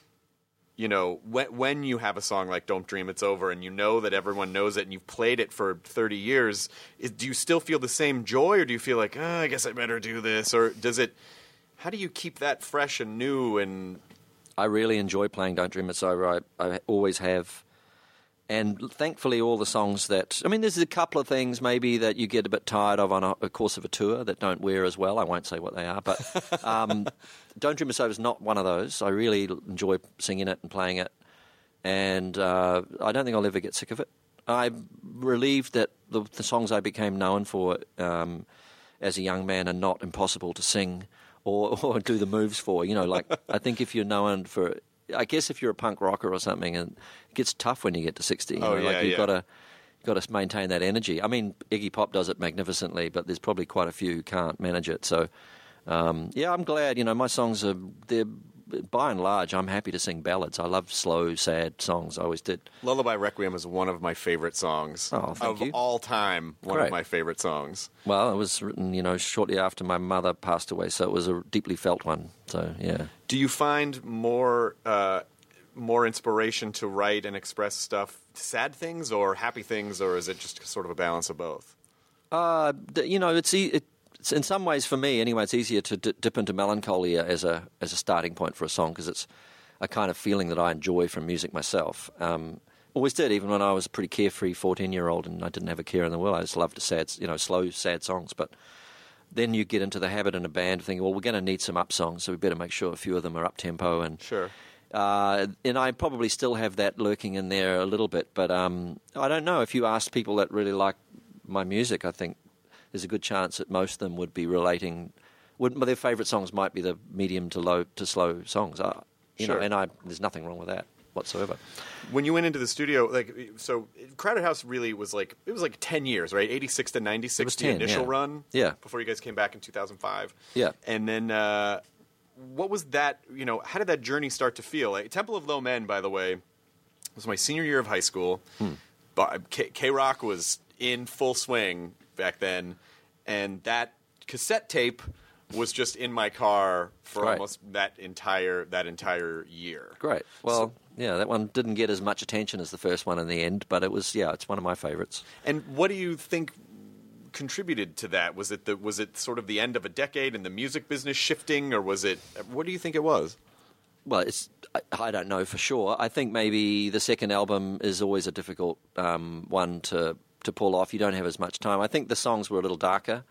you know, when, when you have a song like Don't Dream It's Over and you know that everyone knows it and you've played it for thirty years, is, do you still feel the same joy, or do you feel like, oh, I guess I better do this? Or does it, how do you keep that fresh and new? And I really enjoy playing Don't Dream It's Over. I, I always have. And thankfully, all the songs that... I mean, there's a couple of things maybe that you get a bit tired of on a, a course of a tour that don't wear as well. I won't say what they are, but um, Don't Dream It's Over is not one of those. I really enjoy singing it and playing it, and uh, I don't think I'll ever get sick of it. I'm relieved that the, the songs I became known for um, as a young man are not impossible to sing or, or do the moves for. You know, like, I think if you're known for... I guess if you're a punk rocker or something, and it gets tough when you get to sixty. You Oh, know, yeah, like you've yeah. got to got to maintain that energy. I mean, Iggy Pop does it magnificently, but there's probably quite a few who can't manage it. So, um, yeah, I'm glad. You know, my songs are they're by and large. I'm happy to sing ballads. I love slow, sad songs. I always did. Lullaby Requiem is one of my favorite songs Oh, thank of you. all time. One Great. of my favorite songs. Well, it was written, you know, shortly after my mother passed away, so it was a deeply felt one. So, yeah. Do you find more uh, more inspiration to write and express stuff, sad things or happy things, or is it just sort of a balance of both? Uh, d- you know, it's, e- it's in some ways for me anyway. It's easier to d- dip into melancholia as a as a starting point for a song because it's a kind of feeling that I enjoy from music myself. Um, always did, even when I was a pretty carefree fourteen year old and I didn't have a care in the world. I just loved the sad, you know, slow, sad songs. But then you get into the habit in a band of thinking, well, we're going to need some up songs, so we better make sure a few of them are up tempo and Sure. Uh, and I probably still have that lurking in there a little bit, but um, I don't know. If you ask people that really like my music, I think there's a good chance that most of them would be relating. Would their favourite songs might be the medium to low to slow songs, uh, you Sure. know. And I, there's nothing wrong with that whatsoever. When you went into the studio, like, so Crowded House really was like, it was like ten years, right? eighty-six to ninety-six, It was the ten, initial yeah. run. Yeah. Before you guys came back in two thousand five. Yeah. And then, uh, what was that, you know, how did that journey start to feel? Like, Temple of Low Men, by the way, was my senior year of high school. Hmm. But K- K-Rock was in full swing back then, and that cassette tape was just in my car for Right. almost that entire that entire year. Great. Well, yeah, that one didn't get as much attention as the first one in the end, but it was, yeah, it's one of my favourites. And what do you think contributed to that? Was it the was it sort of the end of a decade and the music business shifting, or was it? What do you think it was? Well, it's I, I don't know for sure. I think maybe the second album is always a difficult um, one to to pull off. You don't have as much time. I think the songs were a little darker.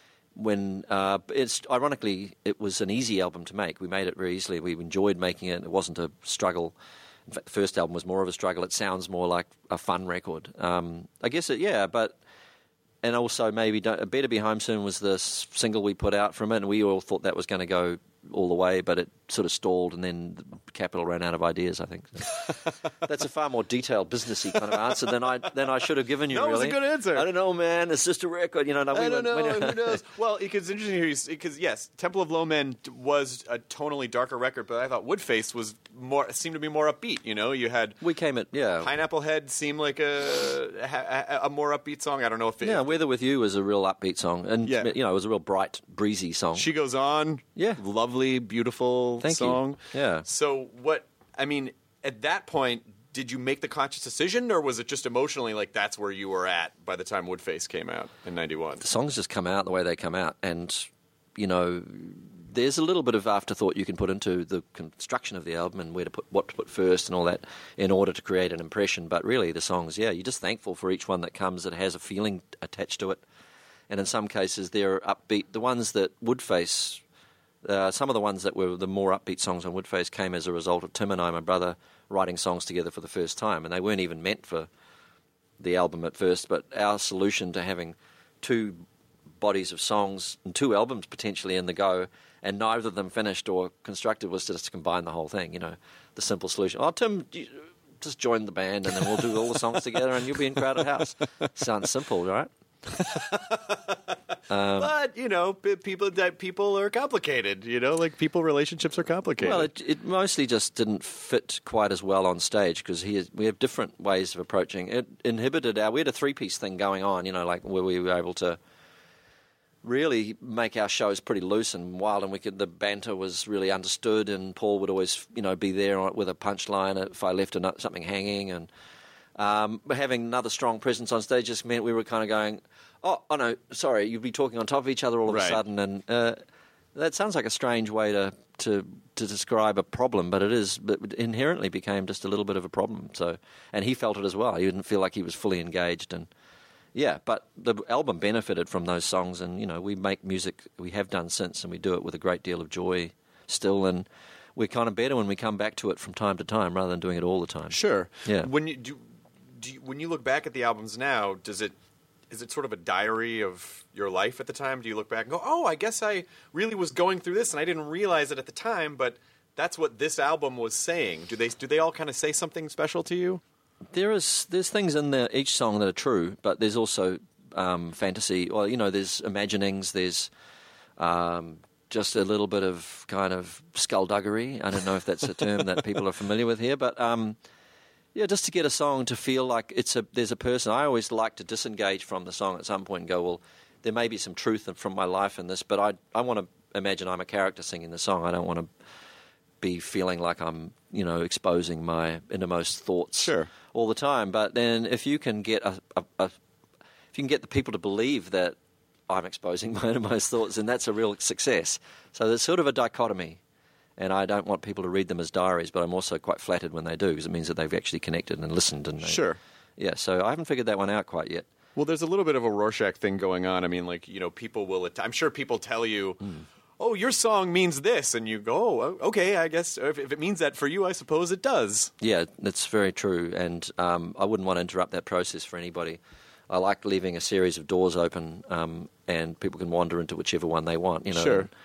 When uh, it's ironically, it was an easy album to make. We made it very easily. We enjoyed making it. It wasn't a struggle. In fact, the first album was more of a struggle. It sounds more like a fun record. Um, I guess it, yeah, but. And also maybe don't, Better Be Home Soon was the s- single we put out from it, and we all thought that was going to go all the way, but it sort of stalled, and then Capitol ran out of ideas, I think. That's a far more detailed, businessy kind of answer than I than I should have given you, No, it was really. a good answer. I don't know, man. It's just a record. You know, no, we I don't went- know. we- Who knows? Well, because it's interesting here because yes, Temple of Low Men was a tonally darker record, but I thought Woodface was more seemed to be more upbeat. You know, you had We came at, yeah. Pineapple Head seemed like a a, a more upbeat song. I don't know if it, Yeah, Weather With You was a real upbeat song. And, Yeah. you know, it was a real bright, breezy song. She Goes On. Yeah. lovely, beautiful Thank you. song. Yeah. So what? I mean, at that point, did you make the conscious decision, or was it just emotionally like that's where you were at by the time Woodface came out in ninety-one? The songs just come out the way they come out, and, you know, there's a little bit of afterthought you can put into the construction of the album and where to put what to put first and all that in order to create an impression. But really, the songs, yeah, you're just thankful for each one that comes that has a feeling attached to it. And in some cases, they're upbeat. The ones that Woodface, uh, some of the ones that were the more upbeat songs on Woodface came as a result of Tim and I, my brother, writing songs together for the first time. And they weren't even meant for the album at first, but our solution to having two bodies of songs and two albums potentially in the go, and neither of them finished or constructed, was just to combine the whole thing, you know, the simple solution. Oh, Tim, you just join the band and then we'll do all the songs together and you'll be in Crowded House. Sounds simple, right? um, but, you know, people people are complicated, you know, like people relationships are complicated. Well, it, it mostly just didn't fit quite as well on stage because he is, we have different ways of approaching. It inhibited our, we had a three-piece thing going on, you know, like where we were able to really make our shows pretty loose and wild, and we could, the banter was really understood, and Paul would always, you know, be there with a punchline if I left a, something hanging, and um, having another strong presence on stage just meant we were kind of going, oh, oh no, sorry, you'd be talking on top of each other all of right. a sudden, and uh, that sounds like a strange way to, to to describe a problem, but it is, but it inherently became just a little bit of a problem. So, and he felt it as well. He didn't feel like he was fully engaged, and yeah, but the album benefited from those songs, and, you know, we make music, we have done since, and we do it with a great deal of joy still, and we're kind of better when we come back to it from time to time rather than doing it all the time. Sure. Yeah. When you do, do you, when you look back at the albums now, does it is it sort of a diary of your life at the time? Do you look back and go, oh, I guess I really was going through this, and I didn't realize it at the time, but that's what this album was saying? Do they do they all kind of say something special to you? There is there's things in there, each song that are true, but there's also um, fantasy. Well, you know, there's imaginings. There's um, just a little bit of kind of skullduggery. I don't know if that's a term that people are familiar with here, but um, yeah, just to get a song to feel like it's a there's a person. I always like to disengage from the song at some point and go, well, there may be some truth from my life in this, but I I want to imagine I'm a character singing the song. I don't want to be feeling like I'm, you know, exposing my innermost thoughts sure. all the time. But then if you can get a, a, a if you can get the people to believe that I'm exposing my innermost thoughts, then that's a real success. So there's sort of a dichotomy, and I don't want people to read them as diaries, but I'm also quite flattered when they do, because it means that they've actually connected and listened. And they, sure. Yeah, so I haven't figured that one out quite yet. Well, there's a little bit of a Rorschach thing going on. I mean, like, you know, people will, I'm sure people tell you, mm. oh, your song means this, and you go, oh, okay, I guess if, if it means that for you, I suppose it does. Yeah, that's very true, and um, I wouldn't want to interrupt that process for anybody. I like leaving a series of doors open, um, and people can wander into whichever one they want, you know. Sure. And,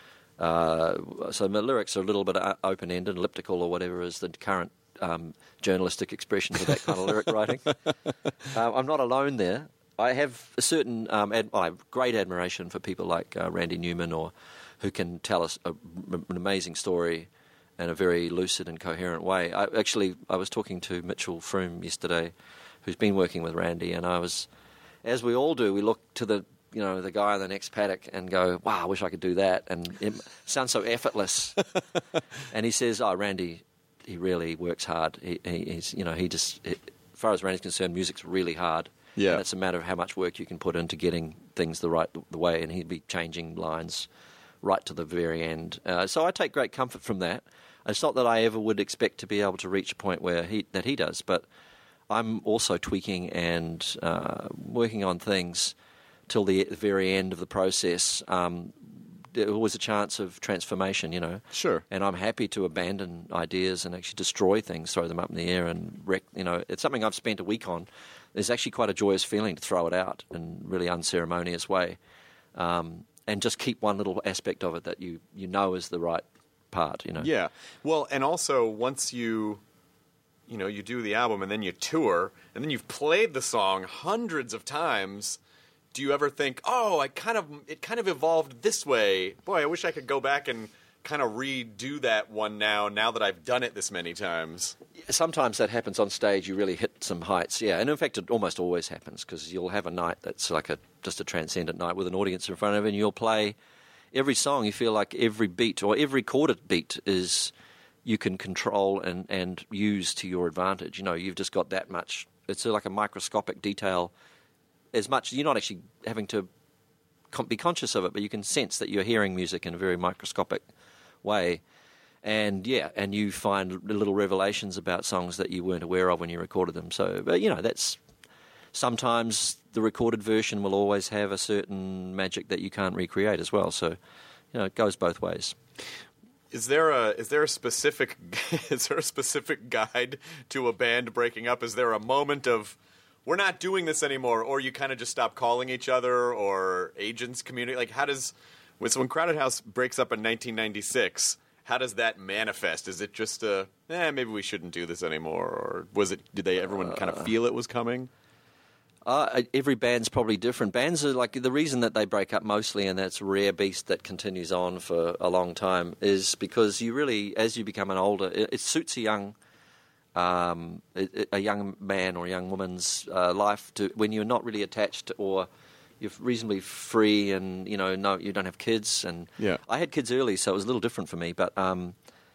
uh, so my lyrics are a little bit open-ended, elliptical, or whatever is the current um, journalistic expression for that kind of lyric writing. Uh, I'm not alone there. I have a certain um, ad- I have great admiration for people like uh, Randy Newman, or who can tell us a, an amazing story in a very lucid and coherent way. I, actually, I was talking to Mitchell Froome yesterday, who's been working with Randy, and I was, as we all do, we look to the you know the guy in the next paddock and go, "Wow, I wish I could do that," and it sounds so effortless. And he says, "Oh, Randy, he really works hard. He, he, he's, you know, he just, it, as far as Randy's concerned, music's really hard." Yeah. And it's a matter of how much work you can put into getting things the right the way, and he'd be changing lines right to the very end. Uh, so I take great comfort from that. It's not that I ever would expect to be able to reach a point where he that he does, but I'm also tweaking and uh, working on things till the very end of the process. Um, there was a chance of transformation, you know. Sure. And I'm happy to abandon ideas and actually destroy things, throw them up in the air and wreck, you know. It's something I've spent a week on. There's actually quite a joyous feeling to throw it out in a really unceremonious way, um, and just keep one little aspect of it that you, you know is the right part, you know. Yeah. Well, and also once you, you know, you do the album and then you tour and then you've played the song hundreds of times, do you ever think, oh, I kind of it kind of evolved this way? Boy, I wish I could go back and kind of redo that one now, now that I've done it this many times. Sometimes that happens on stage. You really hit some heights, yeah. And in fact, it almost always happens, because you'll have a night that's like a just a transcendent night with an audience in front of you, and you'll play every song. You feel like every beat or every chorded beat is you can control and, and use to your advantage. You know, you've just got that much. It's like a microscopic detail. As much you're not actually having to be conscious of it, but you can sense that you're hearing music in a very microscopic way. And yeah, and you find little revelations about songs that you weren't aware of when you recorded them. So, but you know, that's sometimes the recorded version will always have a certain magic that you can't recreate as well. So, you know, it goes both ways. Is there a is there a specific is there a specific guide to a band breaking up? Is there a moment of we're not doing this anymore, or you kind of just stop calling each other, or agents communicate? Like, how does so when Crowded House breaks up in nineteen ninety-six? How does that manifest? Is it just a eh, maybe we shouldn't do this anymore, or was it? Did they everyone kind of feel it was coming? Uh, every band's probably different. Bands are like the reason that they break up mostly, and that's a rare beast that continues on for a long time, is because you really, as you become an older, it, it suits a young, um, a young man or a young woman's uh, life to when you're not really attached or you're reasonably free, and you know, no, you don't have kids. And yeah. I had kids early, so it was a little different for me. But um,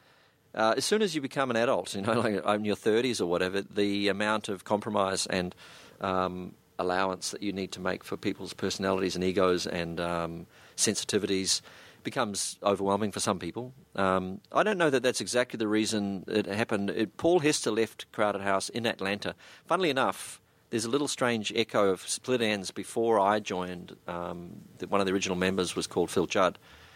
uh, as soon as you become an adult, you know, like in your thirties or whatever, the amount of compromise and um, allowance that you need to make for people's personalities and egos and um, sensitivities becomes overwhelming for some people. Um, I don't know that that's exactly the reason it happened. It, Paul Hester left Crowded House in Atlanta. Funnily enough, there's a little strange echo of Split Enz before I joined. Um, the, one of the original members was called Phil Judd,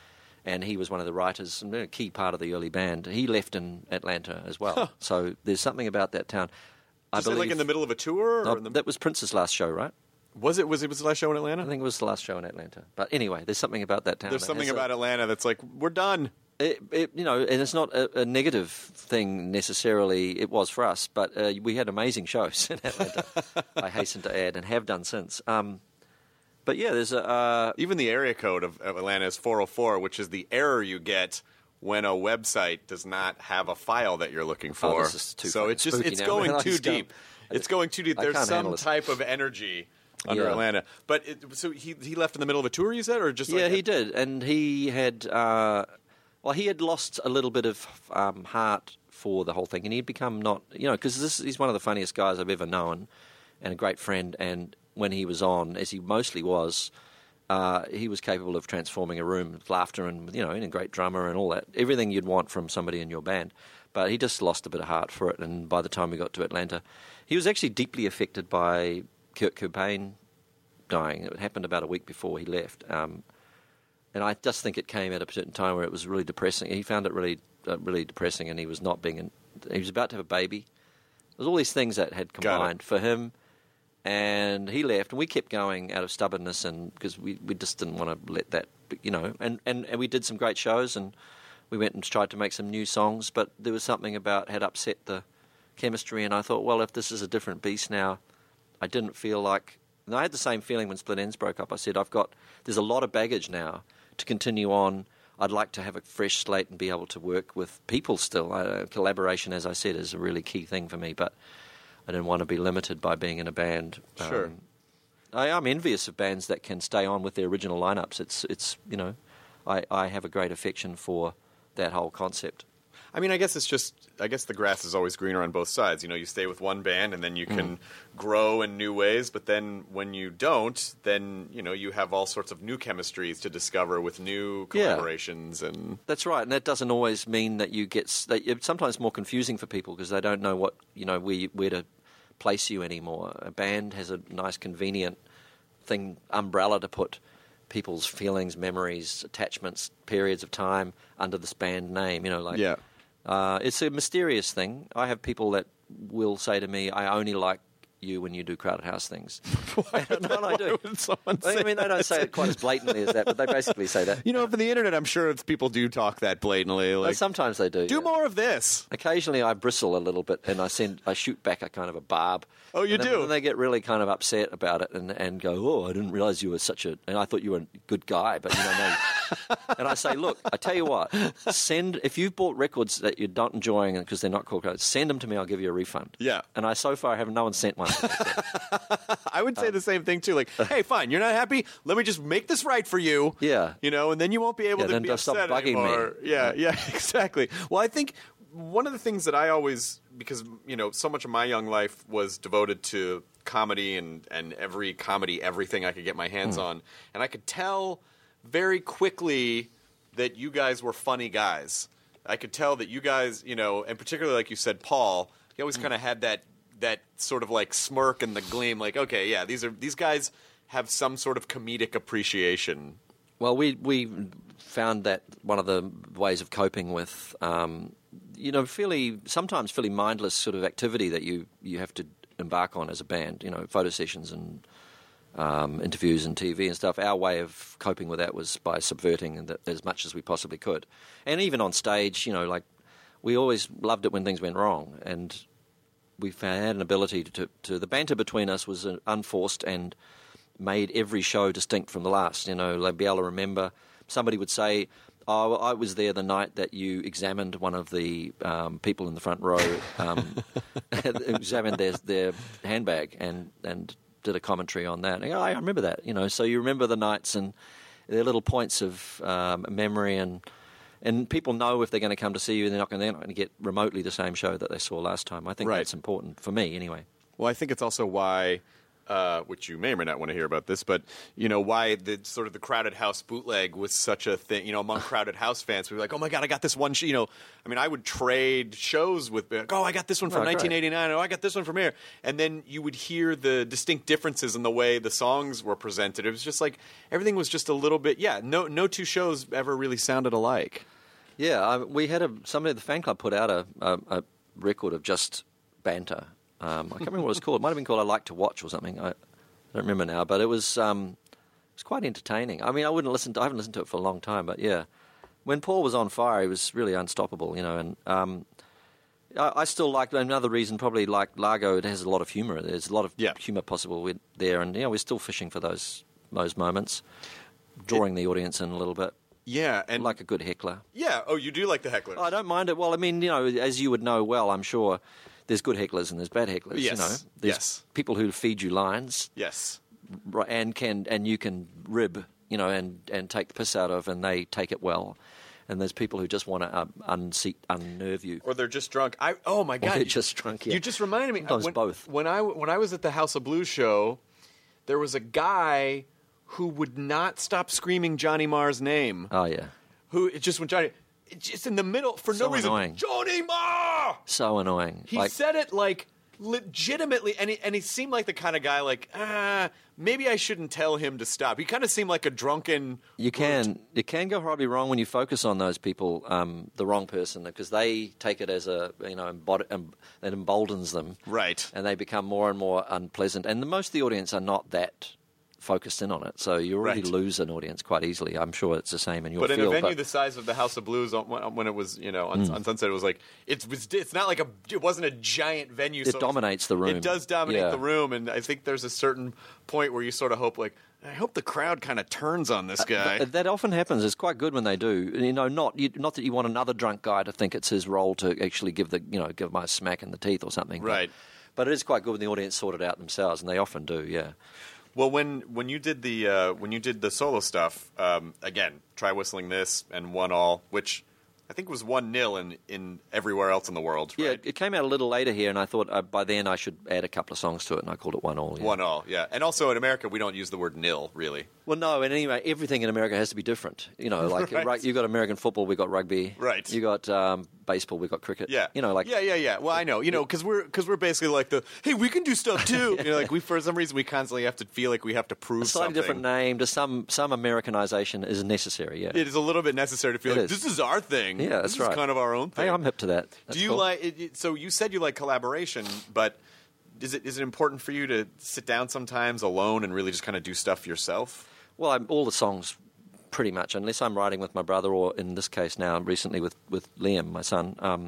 and he was one of the writers and a key part of the early band. He left in Atlanta as well. Huh. So there's something about that town. I Is believe, it like in the middle of a tour? Or no, in the... That was Prince's last show, right? Was it? Was it was the last show in Atlanta? I think it was the last show in Atlanta. But anyway, there's something about that town. There's that something a, about Atlanta that's like, we're done. It, it, you know, and it's not a, a negative thing necessarily. It was for us, but uh, we had amazing shows in Atlanta, I hasten to add, and have done since. Um, but yeah, there's a... Uh, Even the area code of Atlanta is four oh four, which is the error you get when a website does not have a file that you're looking for. Oh, this is too so it's just it's now. going I too just deep. It's going too deep. I There's can't some handle it. type of energy under Yeah. Atlanta. But it, so he he left in the middle of a tour, you said, or just yeah, like he a, did, and he had uh, well, he had lost a little bit of um, heart for the whole thing, and he'd become not, you know, because this he's one of the funniest guys I've ever known, and a great friend. And when he was on, as he mostly was, uh, he was capable of transforming a room with laughter and, you know, and a great drummer and all that, everything you'd want from somebody in your band. But he just lost a bit of heart for it, and by the time we got to Atlanta, he was actually deeply affected by Kurt Cobain dying. It happened about a week before he left. Um, and I just think it came at a certain time where it was really depressing. He found it really, uh, really depressing, and he was not being... In, he was about to have a baby. There's all these things that had combined for him, and he left, and we kept going out of stubbornness, and because we, we just didn't want to let that, you know, and, and, and we did some great shows, and we went and tried to make some new songs, but there was something about had upset the chemistry, and I thought, well, if this is a different beast now, I didn't feel like... And I had the same feeling when Split Enz broke up. I said, I've got... There's a lot of baggage now to continue on. I'd like to have a fresh slate and be able to work with people still. Uh, collaboration, as I said, is a really key thing for me, but I didn't want to be limited by being in a band. Sure. Um, I am envious of bands that can stay on with their original lineups. It's, it's you know, I, I have a great affection for that whole concept. I mean, I guess it's just, I guess the grass is always greener on both sides. You know, you stay with one band and then you can mm. grow in new ways, but then when you don't, then, you know, you have all sorts of new chemistries to discover with new collaborations. Yeah. And that's right, and that doesn't always mean that you get, that it's sometimes more confusing for people because they don't know what, you know, where, where to place you anymore. A band has a nice, convenient thing, umbrella to put people's feelings, memories, attachments, periods of time under this band name, you know, like... Yeah. Uh, it's a mysterious thing. I have people that will say to me, I only like you when you do Crowded House things. Why would, no, I do. Would someone say I mean, they don't that? say it quite as blatantly as that, but they basically say that. You know, for the internet, I'm sure if people do talk that blatantly. Like, well, sometimes they do. Do yeah. more of this. Occasionally I bristle a little bit and I send, I shoot back a kind of a barb. Oh, you and do? Then, and they get really kind of upset about it and, and go, oh, I didn't realize you were such a... And I thought you were a good guy, but you know, no. And I say, look, I tell you what, send... If you've bought records that you're not enjoying because they're not called records, send them to me, I'll give you a refund. Yeah. And I so far have no one sent one. I would say the same thing, too. Like, hey, fine, you're not happy? Let me just make this right for you. Yeah. You know, and then you won't be able yeah, to then be just upset stop bugging anymore. me. Yeah, yeah, exactly. Well, I think one of the things that I always, because, you know, so much of my young life was devoted to comedy and, and every comedy, everything I could get my hands mm. on. And I could tell very quickly that you guys were funny guys. I could tell that you guys, you know, and particularly like you said, Paul, he always mm. kind of had that that sort of like smirk and the gleam, like, okay, yeah, these are these guys have some sort of comedic appreciation. Well, we we found that one of the ways of coping with, um, you know, fairly sometimes fairly mindless sort of activity that you, you have to embark on as a band, you know, photo sessions and um, interviews and T V and stuff. Our way of coping with that was by subverting that as much as we possibly could. And even on stage, you know, like we always loved it when things went wrong, and we found, had an ability to, to, to the banter between us was unforced and made every show distinct from the last. You know, like be able to remember. Somebody would say, "Oh, I was there the night that you examined one of the um, people in the front row, um, examined their their handbag and and did a commentary on that." And I go, "Oh, I remember that." You know, so you remember the nights and their little points of um, memory, and and people know if they're going to come to see you, they're not going they're not going to get remotely the same show that they saw last time. I think right. that's important for me, anyway. Well, I think it's also why. Uh, which you may or may not want to hear about this, but you know why the sort of the Crowded House bootleg was such a thing. You know, among Crowded House fans, we were like, "Oh my god, I got this one." Sh-. You know, I mean, I would trade shows with, like, "Oh, I got this one from oh, nineteen eighty-nine. Oh, I got this one from here," and then you would hear the distinct differences in the way the songs were presented. It was just like everything was just a little bit. Yeah, no, no two shows ever really sounded alike. Yeah, I, we had a somebody at the fan club put out a, a, a record of just banter. Um, I can't remember what it was called. It might have been called "I Like to Watch" or something. I, I don't remember now, but it was um, it was quite entertaining. I mean, I wouldn't listen to, I haven't listened to it for a long time, but yeah, when Paul was on fire, he was really unstoppable, you know. And um, I, I still like another reason, probably like Largo. It has a lot of humour. There's a lot of yeah. humour possible with, there, and you know, we're still fishing for those those moments, drawing it, the audience in a little bit. Yeah, and like a good heckler. Yeah. Oh, you do like the hecklers. I don't mind it. Well, I mean, you know, as you would know well, I'm sure. There's good hecklers and there's bad hecklers. Yes. You know, there's yes. people who feed you lines. Yes. And can and you can rib, you know, and, and take the piss out of, and they take it well. And there's people who just want to uh, unseat, unnerve you, or they're just drunk. I oh my god, or they're just drunk. Yeah. You just reminded me. Sometimes when, both. When I when I was at the House of Blues show, there was a guy who would not stop screaming Johnny Marr's name. Oh yeah. Who it just when Johnny. Just in the middle for so no reason. Annoying. Johnny Marr! So annoying. He like, said it like legitimately, and he, and he seemed like the kind of guy like, ah, maybe I shouldn't tell him to stop. He kind of seemed like a drunken. You can it can go horribly wrong when you focus on those people, um, the wrong person, because they take it as a you know embod- um, it emboldens them, right? And they become more and more unpleasant. And the, most of the audience are not that focused in on it, so you already right. lose an audience quite easily. I'm sure it's the same in your but field. But in a venue but the size of the House of Blues, on, when it was, you know, on, mm. on Sunset, it was like it's it's not like a it wasn't a giant venue. It so dominates the room. It does dominate yeah. the room, and I think there's a certain point where you sort of hope, like, I hope the crowd kind of turns on this guy. Uh, that often happens. It's quite good when they do. You know, not you, not that you want another drunk guy to think it's his role to actually give the you know give my smack in the teeth or something. Right. But, but it is quite good when the audience sort it out themselves, and they often do. Yeah. Well, when when you did the uh, when you did the solo stuff, um, again, Try Whistling This and One All, which I think was one nil in, in everywhere else in the world. Yeah, right? it came out a little later here, and I thought uh, by then I should add a couple of songs to it, and I called it One All. Yeah. One All, yeah. And also in America, we don't use the word nil, really. Well, no, and anyway, everything in America has to be different. You know, like right. you got American football, we got rugby. Right. You got um, baseball, we got cricket. Yeah. You know, like yeah, yeah, yeah. Well, I know, you know, because we're because we're basically like the hey, we can do stuff too. You know, like we for some reason we constantly have to feel like we have to prove a slightly something. different name to some some Americanization is necessary. Yeah. It is a little bit necessary to feel it like is. this is our thing. Yeah, that's this right. Is kind of our own thing. Hey, I'm hip to that. That's do you cool. like? It, it, so you said you like collaboration, but is it is it important for you to sit down sometimes alone and really just kind of do stuff yourself? Well, I'm, all the songs, pretty much, unless I'm writing with my brother, or in this case now, recently with, with Liam, my son. Um,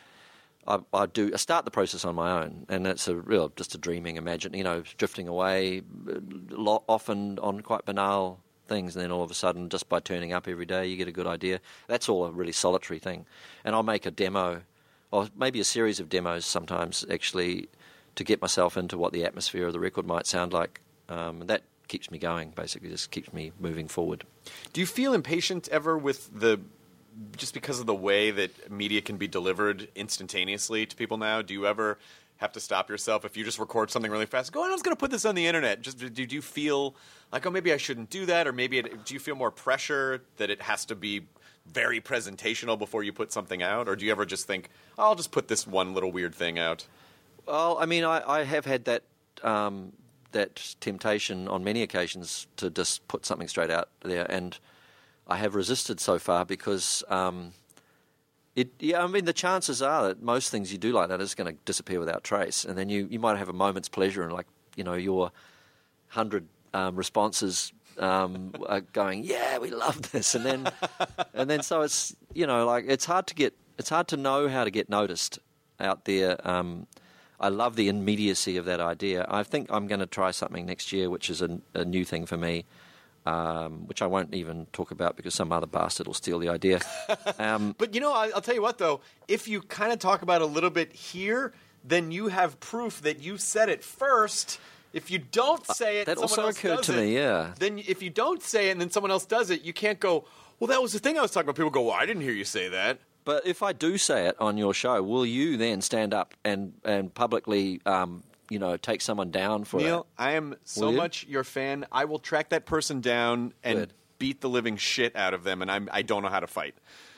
I, I do. I start the process on my own, and it's a real, just a dreaming, imagine, you know, drifting away, lot, often on quite banal things, and then all of a sudden, just by turning up every day, you get a good idea. That's all a really solitary thing, and I'll make a demo, or maybe a series of demos sometimes, actually, to get myself into what the atmosphere of the record might sound like. Um, and that keeps me going, basically, just keeps me moving forward. Do you feel impatient ever with the just because of the way that media can be delivered instantaneously to people now, do you ever have to stop yourself if you just record something really fast? Go, I was going to put this on the internet. Just do, do you feel like, oh, maybe I shouldn't do that, or maybe it, do you feel more pressure that it has to be very presentational before you put something out, or do you ever just think, oh, I'll just put this one little weird thing out? Well, I mean, I, I have had that um, that temptation on many occasions to just put something straight out there, and I have resisted so far because um, it. Yeah, I mean, the chances are that most things you do like that is going to disappear without trace, and then you, you might have a moment's pleasure and, like, you know, your hundred um, responses um, are going, yeah, we love this, and then and then so it's, you know, like, it's hard to get it's hard to know how to get noticed out there. Um, I love the immediacy of that idea. I think I'm going to try something next year, which is a, a new thing for me, um, which I won't even talk about because some other bastard will steal the idea. Um, but, you know, I, I'll tell you what, though, if you kind of talk about it a little bit here, then you have proof that you said it first. If you don't say it, that someone also else occurred does to it, me, yeah. Then if you don't say it and then someone else does it, you can't go, well, that was the thing I was talking about. People go, well, I didn't hear you say that. But if I do say it on your show, will you then stand up and, and publicly, um, you know, take someone down for Neil, that? I am so much your fan. I will track that person down and Good. beat the living shit out of them, and I'm, I don't know how to fight.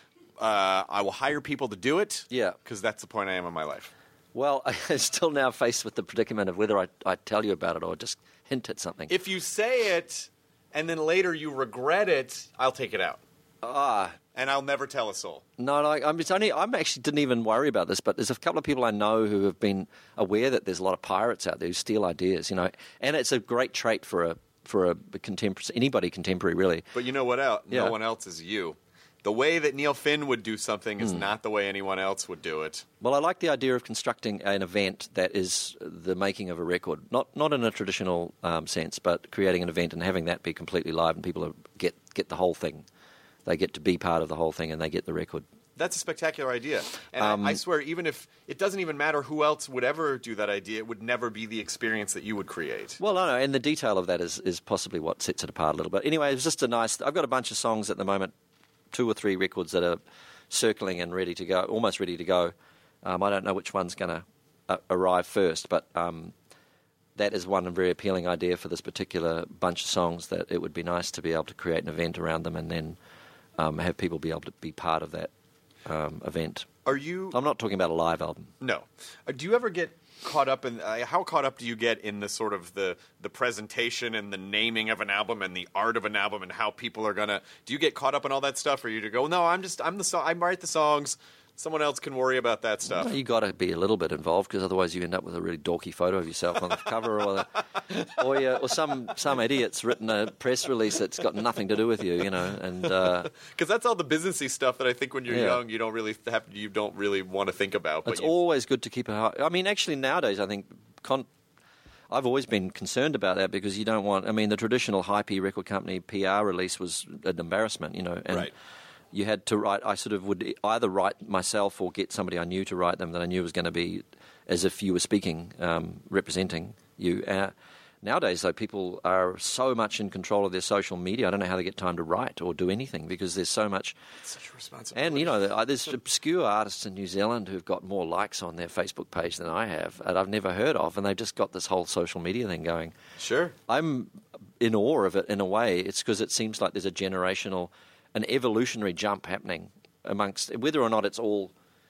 Uh, I will hire people to do it. Yeah. Because that's the point I am in my life. Well, I'm still now faced with the predicament of whether I, I tell you about it or just hint at something. If you say it and then later you regret it, I'll take it out. Ah, And I'll never tell a soul. no, like I'm. It's only. I'm actually didn't even worry about this, but there's a couple of people I know who have been aware that there's a lot of pirates out there who steal ideas. You know, and it's a great trait for a for a contemporary anybody contemporary really. But you know what else? Yeah. No one else is you. The way that Neil Finn would do something is not the way anyone else would do it. Well, I like the idea of constructing an event that is the making of a record, not not in a traditional um, sense, but creating an event and having that be completely live and people are, get get the whole thing. They get to be part of the whole thing and they get the record. That's a spectacular idea. And Um, I, I swear, even if it doesn't even matter who else would ever do that idea, it would never be the experience that you would create. Well, no, no, and the detail of that is, is possibly what sets it apart a little bit. Anyway, it was just a nice... I've got a bunch of songs at the moment, two or three records that are circling and ready to go, almost ready to go. Um, I don't know which one's going to uh, arrive first, but um, that is one very appealing idea for this particular bunch of songs, that it would be nice to be able to create an event around them and then um, have people be able to be part of that um, event. Are you... I'm not talking about a live album. No. Uh, do you ever get caught up in... Uh, how caught up do you get in the sort of the, the presentation and the naming of an album and the art of an album and how people are going to... Do you get caught up in all that stuff, or you to go, no, I'm just... I'm the so- I write the songs... Someone else can worry about that stuff. Well, you got to be a little bit involved because otherwise you end up with a really dorky photo of yourself on the cover, or the, or, you, or some some idiot's written a press release that's got nothing to do with you, you know. And because uh, that's all the businessy stuff that I think when you're yeah. young you don't really have you don't really want to think about. But it's you... always good to keep a high. I mean, actually nowadays I think con- I've always been concerned about that because you don't want. I mean, the traditional hypey record company P R release was an embarrassment, you know. And right. You had to write, I sort of would either write myself or get somebody I knew to write them that I knew was going to be as if you were speaking, um, representing you. Uh, nowadays, though, people are so much in control of their social media, I don't know how they get time to write or do anything because there's so much. It's such a responsibility. And, you know, there's obscure artists in New Zealand who've got more likes on their Facebook page than I have, and I've never heard of, and they've just got this whole social media thing going. Sure. I'm in awe of it in a way. It's because it seems like there's a generational... an evolutionary jump happening amongst, whether or not it's all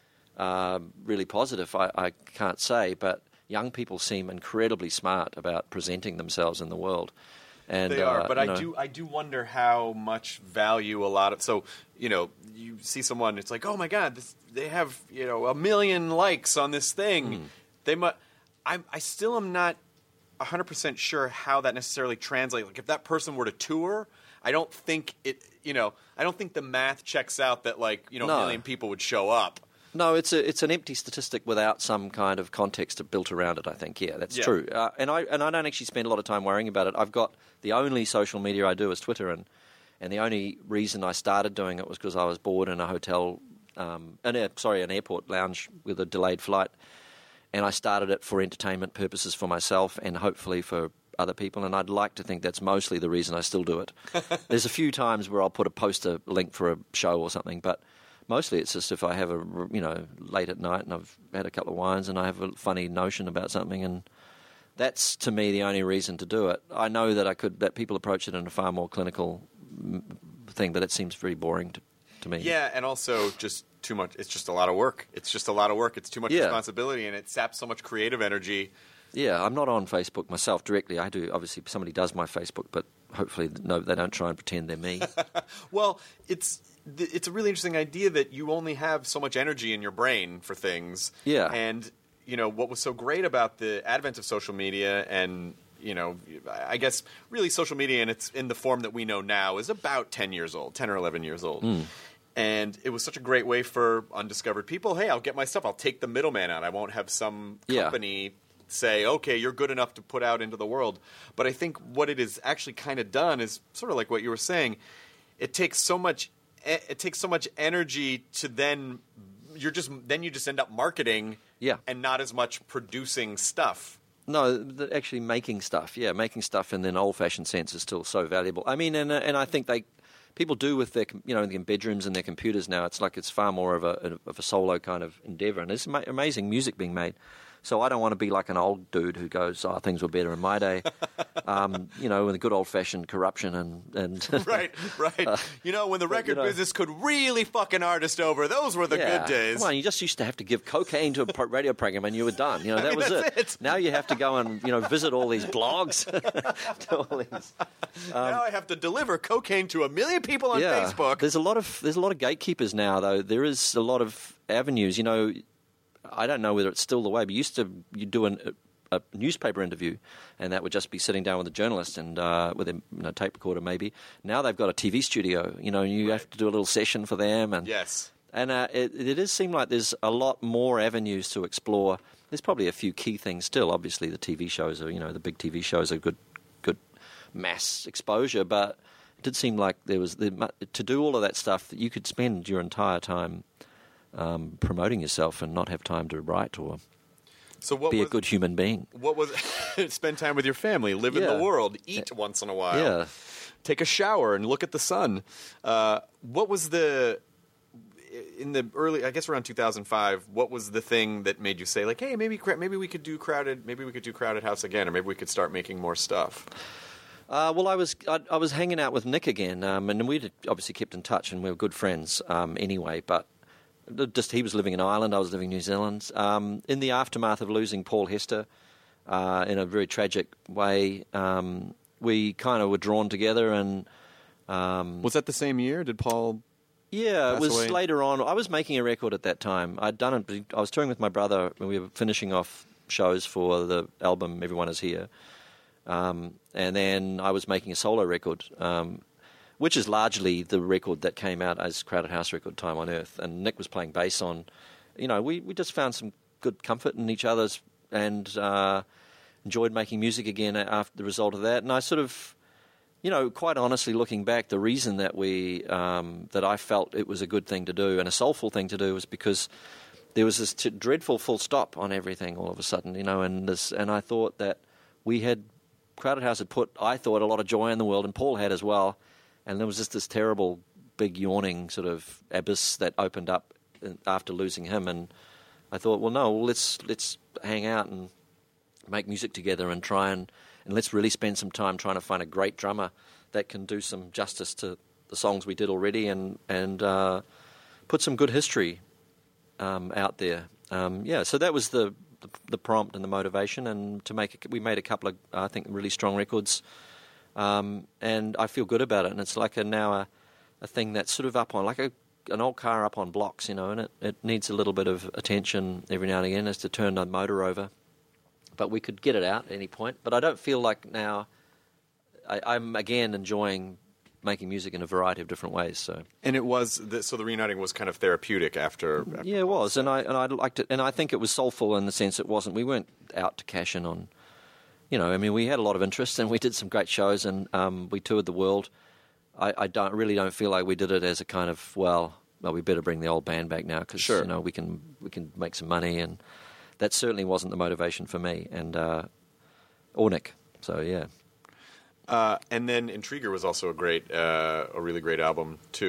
uh, really positive, I, I can't say, but young people seem incredibly smart about presenting themselves in the world. And, they are, uh, but you I know, do I do wonder how much value a lot of, so, you know, you see someone, it's like, oh my God, this, they have, you know, a million likes on this thing. Mm. They mu- I I still am not one hundred percent sure how that necessarily translates. Like, if that person were to tour, I don't think it, you know, I don't think the math checks out that, like, you know, No. a million people would show up. No, it's a it's an empty statistic without some kind of context built around it. I think, yeah, that's Yeah. true. Uh, and I and I don't actually spend a lot of time worrying about it. I've got the only social media I do is Twitter, and and the only reason I started doing it was because I was bored in a hotel, um, in a, sorry, an airport lounge with a delayed flight, and I started it for entertainment purposes for myself and hopefully for other people, and I'd like to think that's mostly the reason I still do it. There's a few times where I'll put a poster link for a show or something, but mostly it's just if I have a, you know, late at night and I've had a couple of wines and I have a funny notion about something, and that's, to me, the only reason to do it. I know that I could, that people approach it in a far more clinical thing, but it seems very boring to, to me. Yeah, and also just too much. It's just a lot of work. It's just a lot of work. It's too much Yeah. responsibility, and it saps so much creative energy. Yeah, I'm not on Facebook myself directly. I do, obviously, somebody does my Facebook, but hopefully no, they don't try and pretend they're me. Well, it's it's a really interesting idea that you only have so much energy in your brain for things. Yeah. And, you know, what was so great about the advent of social media and, you know, I guess really social media in its in the form that we know now is about ten years old, ten or eleven years old. Mm. And it was such a great way for undiscovered people. Hey, I'll get my stuff. I'll take the middleman out. I won't have some Yeah. company say, okay, you're good enough to put out into the world. But I think what it has actually kind of done is sort of like what you were saying. It takes so much. It takes so much energy to then you're just then you just end up marketing, Yeah. and not as much producing stuff. No, the, actually making stuff. Yeah, making stuff in an old-fashioned sense is still so valuable. I mean, and and I think they people do with their, you know, in their bedrooms and their computers now. It's like it's far more of a of a solo kind of endeavor, and there's ama- amazing music being made. So I don't want to be like an old dude who goes, "Oh, things were better in my day," um, you know, with the good old-fashioned corruption and and Right, right. Uh, you know, when the but, record you know- business could really fuck an artist over, those were the Yeah. good days. Come on, you just used to have to give cocaine to a pro- radio program and you were done. You know, that mean, was that's it. it. Now you have to go and, you know, visit all these blogs. do all these. now I have to deliver cocaine to a million people on yeah. Facebook. There's a lot of there's a lot of gatekeepers now, though. There is a lot of avenues. You know, I don't know whether it's still the way, but you used to you do an, a, a newspaper interview, and that would just be sitting down with a journalist and uh, with a you know, tape recorder maybe. Now they've got a T V studio. You know, and you have to do a little session for them, and Yes. and uh, it, it does seem like there's a lot more avenues to explore. There's probably a few key things still. Obviously, the T V shows are, you know, the big T V shows are good, good mass exposure. But it did seem like there was the, to do all of that stuff that you could spend your entire time um, promoting yourself and not have time to write or So what be was, a good human being. What was spend time with your family, live in Yeah. the world, eat once in a while, Yeah. take a shower and look at the sun. Uh, what was the in the early, I guess around two thousand five? What was the thing that made you say like, hey, maybe cra- maybe we could do crowded, maybe we could do Crowded House again, or maybe we could start making more stuff? Uh, well, I was I, I was hanging out with Nick again, um, and we'd obviously kept in touch, and we were good friends um, anyway. But just he was living in Ireland, I was living in New Zealand. Um, in the aftermath of losing Paul Hester uh, in a very tragic way, um, we kind of were drawn together, and um, Was that the same year? Did Paul? yeah, it pass was away? later on. I was making a record at that time. I'd done it. I was touring with my brother when we were finishing off shows for the album "Everyone Is Here," um, and then I was making a solo record, um, which is largely the record that came out as Crowded House record, "Time on Earth." And Nick was playing bass on. You know, we we just found some good comfort in each other's and uh, enjoyed making music again after the result of that. And I sort of. You know, quite honestly, looking back, the reason that we um, that I felt it was a good thing to do and a soulful thing to do was because there was this t- dreadful full stop on everything all of a sudden. You know, and this, and I thought that we had Crowded House had put, I thought, a lot of joy in the world, and Paul had as well. And there was just this terrible, big yawning sort of abyss that opened up after losing him. And I thought, well, no, well, let's let's hang out and make music together and try and. And let's really spend some time trying to find a great drummer that can do some justice to the songs we did already and and uh, put some good history um, out there. Um, yeah, so that was the, the the prompt and the motivation. And to make a, we made a couple of I think really strong records, um, and I feel good about it. And it's like a now a, a thing that's sort of up on like a an old car up on blocks, you know, and it, it needs a little bit of attention every now and again as to turn the motor over. But we could get it out at any point. But I don't feel like now I, I'm, again, enjoying making music in a variety of different ways. So And it was the, so the reuniting was kind of therapeutic after. after yeah, it was, and I and I liked it, and I think it was soulful in the sense it wasn't. We weren't out to cash in on, you know. I mean, we had a lot of interest, and we did some great shows, and um, we toured the world. I, I don't really don't feel like we did it as a kind of well, well, we better bring the old band back now because Sure. you know we can we can make some money and. That certainly wasn't the motivation for me, and uh, or Nick. So yeah, Uh, and then Intriguer was also a great, uh, a really great album too.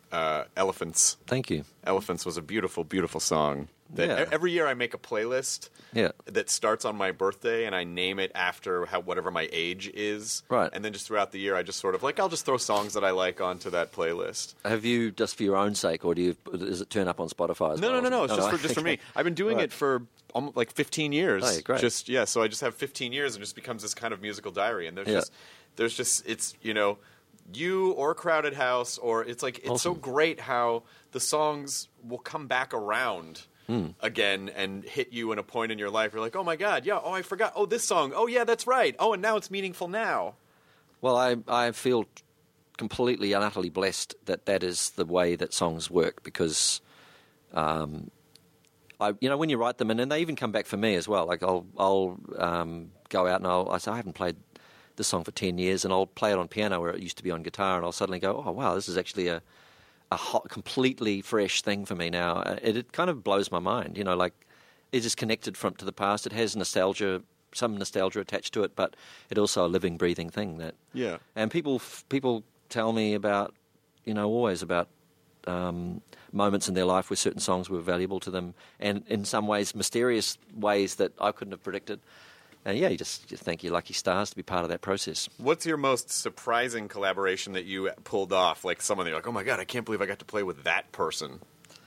uh, Elephants. Thank you. Elephants was a beautiful, beautiful song. That Yeah. Every year I make a playlist Yeah. that starts on my birthday, and I name it after how whatever my age is. Right. And then just throughout the year, I just sort of like I'll just throw songs that I like onto that playlist. Have you, just for your own sake, or do you, does it turn up on Spotify as No, well? no, no, no. It's Oh, just no. for just for me. Okay. I've been doing Right. it for almost like fifteen years. Oh, yeah, great. Just yeah. So I just have fifteen years, and it just becomes this kind of musical diary. And there's Yeah. just there's just it's you know you or Crowded House or it's like it's so Awesome. great how the songs will come back around. Hmm. Again and hit you in a point in your life. You're like, oh my god, yeah, oh I forgot. Oh, this song. Oh yeah, that's right. Oh, and now it's meaningful now. Well, I, I feel completely and utterly blessed that that is the way that songs work because, um, I you know when you write them and then they even come back for me as well. Like I'll I'll um, go out and I'll I say I haven't played this song for ten years and I'll play it on piano where it used to be on guitar and I'll suddenly go, oh wow, this is actually a a hot, completely fresh thing for me now. It, it kind of blows my mind, you know, like it is connected from to the past. It has nostalgia, some nostalgia attached to it, but it's also a living, breathing thing that. Yeah. And people people tell me about, you know, always about um, moments in their life where certain songs were valuable to them, and in some ways, mysterious ways that I couldn't have predicted. And yeah, you just, just thank your lucky stars to be part of that process. What's your most surprising collaboration that you pulled off? Like someone you're like, oh my god, I can't believe I got to play with that person.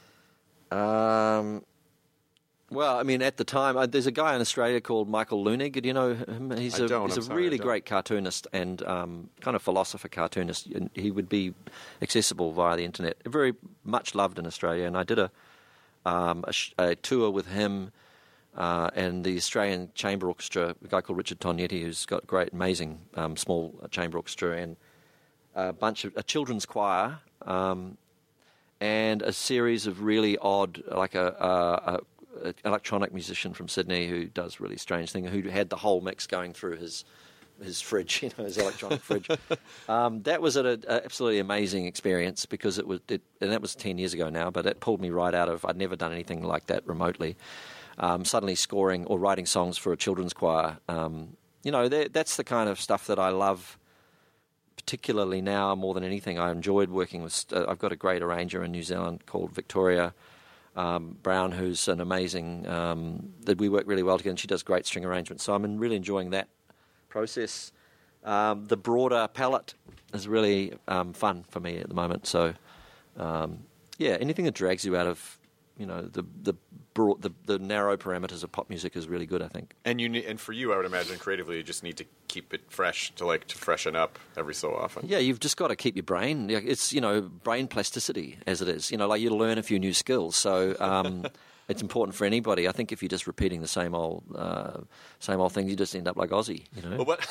Um, well, I mean, at the time, uh, there's a guy in Australia called Michael Lunig. Do you know him? He's I a don't, he's I'm a sorry, I really don't. great cartoonist and um, kind of philosopher cartoonist. And he would be accessible via the internet. Very much loved in Australia. And I did a um, a, sh- a tour with him. Uh, and the Australian Chamber Orchestra, a guy called Richard Tognetti, who's got great, amazing um, small chamber orchestra, and a bunch of a children's choir, um, and a series of really odd, like a, a, a electronic musician from Sydney who does really strange things, who had the whole mix going through his his fridge, you know, his electronic fridge. Um, that was an absolutely amazing experience because it was, it, and that was ten years ago now, but it pulled me right out of. I'd never done anything like that remotely. Um, suddenly scoring or writing songs for a children's choir. Um, you know, that's the kind of stuff that I love, particularly now more than anything. I enjoyed working with, uh, I've got a great arranger in New Zealand called Victoria um, Brown, who's an amazing, um, that we work really well together, and she does great string arrangements. So I'm really enjoying that process. Um, the broader palette is really um, fun for me at the moment. So, um, yeah, anything that drags you out of, you know, the the broad, the the narrow parameters of pop music is really good, I think. And you need, and for you, I would imagine creatively, you just need to keep it fresh to like to freshen up every so often. Yeah, you've just got to keep your brain. It's, you know, brain plasticity as it is. You know, like you learn a few new skills. So um, it's important for anybody. I think if you're just repeating the same old uh, same old thing, you just end up like Ozzy. You know. Well, what?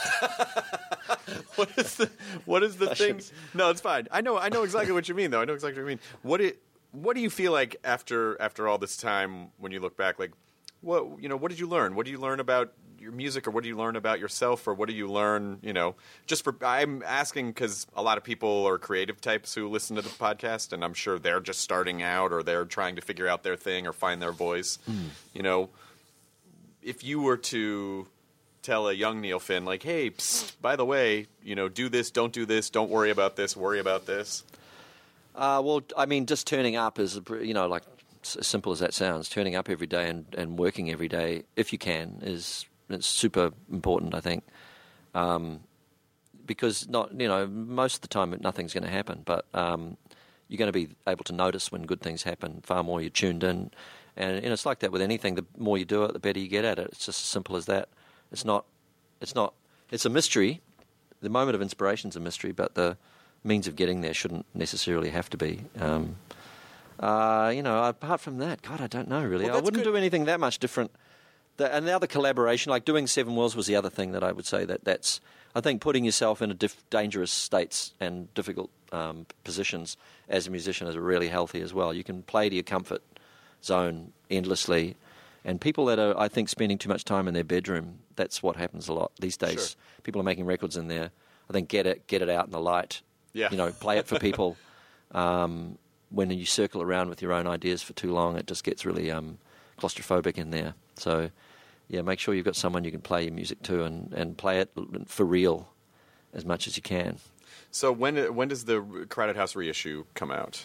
what is the what is the thing? No, it's fine. I know I know exactly what you mean, though. I know exactly what you mean. What it. What do you feel like after after all this time when you look back? Like, what you know, what did you learn? What do you learn about your music, or what do you learn about yourself, or what do you learn? You know, just for I'm asking because a lot of people are creative types who listen to the podcast, and I'm sure they're just starting out, or they're trying to figure out their thing or find their voice. Mm. You know, if you were to tell a young Neil Finn, like, hey, psst, by the way, you know, do this, don't do this, don't worry about this, worry about this. Uh, well, I mean, just turning up is, you know, like as simple as that sounds. Turning up every day and, and working every day, if you can, is it's super important, I think. Um, because not, you know, most of the time nothing's going to happen, but um, you're going to be able to notice when good things happen. Far more you're tuned in, and, and it's like that with anything. The more you do it, the better you get at it. It's just as simple as that. It's not. It's not. It's a mystery. The moment of inspiration is a mystery, but the means of getting there shouldn't necessarily have to be. Um, uh, you know, apart from that, God, I don't know really. Well, I wouldn't good. do anything that much different. The, and the other collaboration, like doing Seven Worlds, was the other thing that I would say that that's. I think putting yourself in a diff- dangerous states and difficult um, positions as a musician is really healthy as well. You can play to your comfort zone endlessly, and people that are, I think, spending too much time in their bedroom. That's what happens a lot these days. Sure. People are making records in there. I think get it, get it out in the light. Yeah. You know, play it for people. um, when you circle around with your own ideas for too long, it just gets really um, claustrophobic in there. So, yeah, make sure you've got someone you can play your music to and, and play it for real as much as you can. So when when does the Crowded House reissue come out?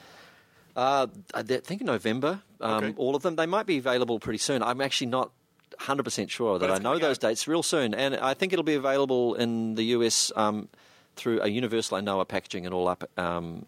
Uh, I think in November, um, Okay. all of them. They might be available pretty soon. I'm actually not one hundred percent sure that But I it's know coming those out. dates real soon. And I think it'll be available in the U S um, through a Universal, I know, are packaging it all up um,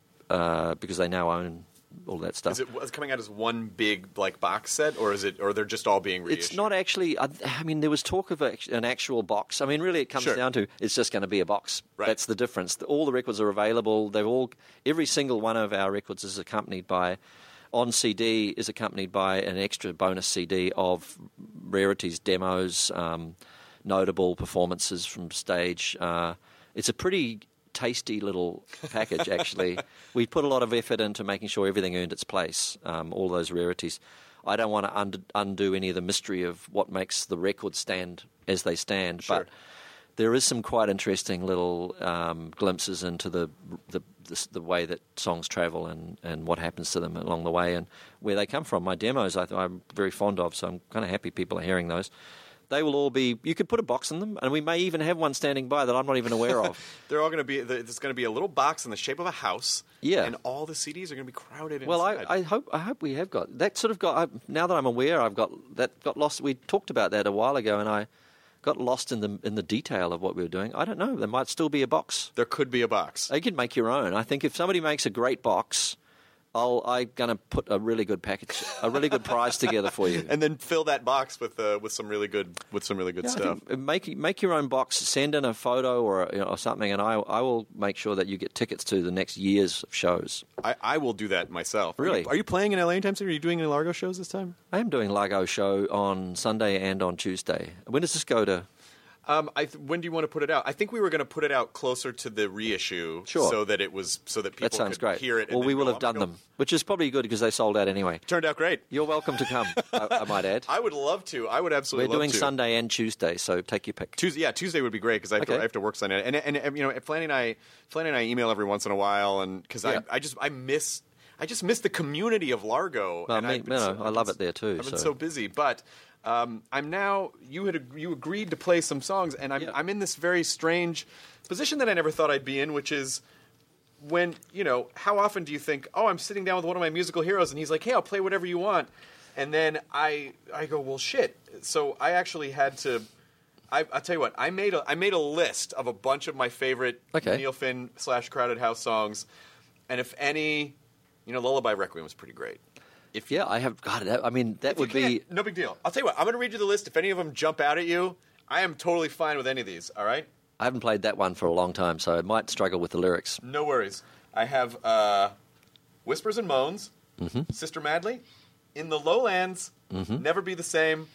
uh, because they now own all that stuff. Is it is it coming out as one big like box set, or is it, or they're just all being reissued? It's not actually. I, I mean, there was talk of a, an actual box. I mean, really, it comes Sure. down to it's just going to be a box. Right. That's the difference. All the records are available. They've all. Every single one of our records is accompanied by, on C D, is accompanied by an extra bonus C D of rarities, demos, um, notable performances from stage. Uh, it's a pretty tasty little package, actually. We put a lot of effort into making sure everything earned its place, um, all those rarities. I don't want to undo, undo any of the mystery of what makes the records stand as they stand, Sure. but there is some quite interesting little um, glimpses into the the, the the way that songs travel and, and what happens to them along the way and where they come from. My demos I, I'm very fond of, so I'm kind of happy people are hearing those. They will all be. You could put a box in them, and we may even have one standing by that I'm not even aware of. They're all going to be. There's going to be a little box in the shape of a house. Yeah. And all the C Ds are going to be crowded Well, inside. I, I hope I hope we have got that sort of got. I, now that I'm aware, I've got that got lost. We talked about that a while ago, and I got lost in the in the detail of what we were doing. I don't know. There might still be a box. There could be a box. You can make your own. I think if somebody makes a great box, I'll, I'm going to put a really good package, a really good prize together for you. And then fill that box with uh, with some really good with some really good Yeah, I stuff. think make make your own box. Send in a photo or you know, or something, and I I will make sure that you get tickets to the next years of shows. I, I will do that myself. Are Really? you, are you playing in L A anytime soon? Are you doing any Largo shows this time? I am doing Largo show on Sunday and on Tuesday. When does this go to? Um, I th- when do you want to put it out? I think we were going to put it out closer to the reissue, Sure. so that it was so that people That sounds could great. hear it. and Well, then we will go, have "I'm done gonna them, which is probably good because they sold out anyway. go." Turned out great. You're welcome to come. I, I might add. I would love to. I would We're absolutely. love doing to. Sunday and Tuesday, so take your pick. Tuesday, yeah, Tuesday would be great because I, have to- Okay. I have to work Sunday, and, and and you know, Flanny and I, Flanny and I email every once in a while, and because Yeah. I, I just I miss, I just miss the community of Largo. Well, and me- I've been you know, so- I I've love been- it there too, I've been so- so busy, but um, I'm now. You had you agreed to play some songs, and I'm Yeah. I'm in this very strange position that I never thought I'd be in, which is. When, you know, how often do you think, oh, I'm sitting down with one of my musical heroes, and he's like, hey, I'll play whatever you want. And then I I go, well, shit. So I actually had to, I, I'll tell you what, I made a, I made a list of a bunch of my favorite Okay. Neil Finn slash Crowded House songs. And if any, you know, Lullaby Requiem was pretty great. If Yeah, I have. God, that, I mean, that if you would be. can't, no big deal. I'll tell you what, I'm going to read you the list. If any of them jump out at you, I am totally fine with any of these, all right? I haven't played that one for a long time, so I might struggle with the lyrics. No worries. I have uh, Whispers and Moans, Mm-hmm. Sister Madly, In the Lowlands, Never Be the Same,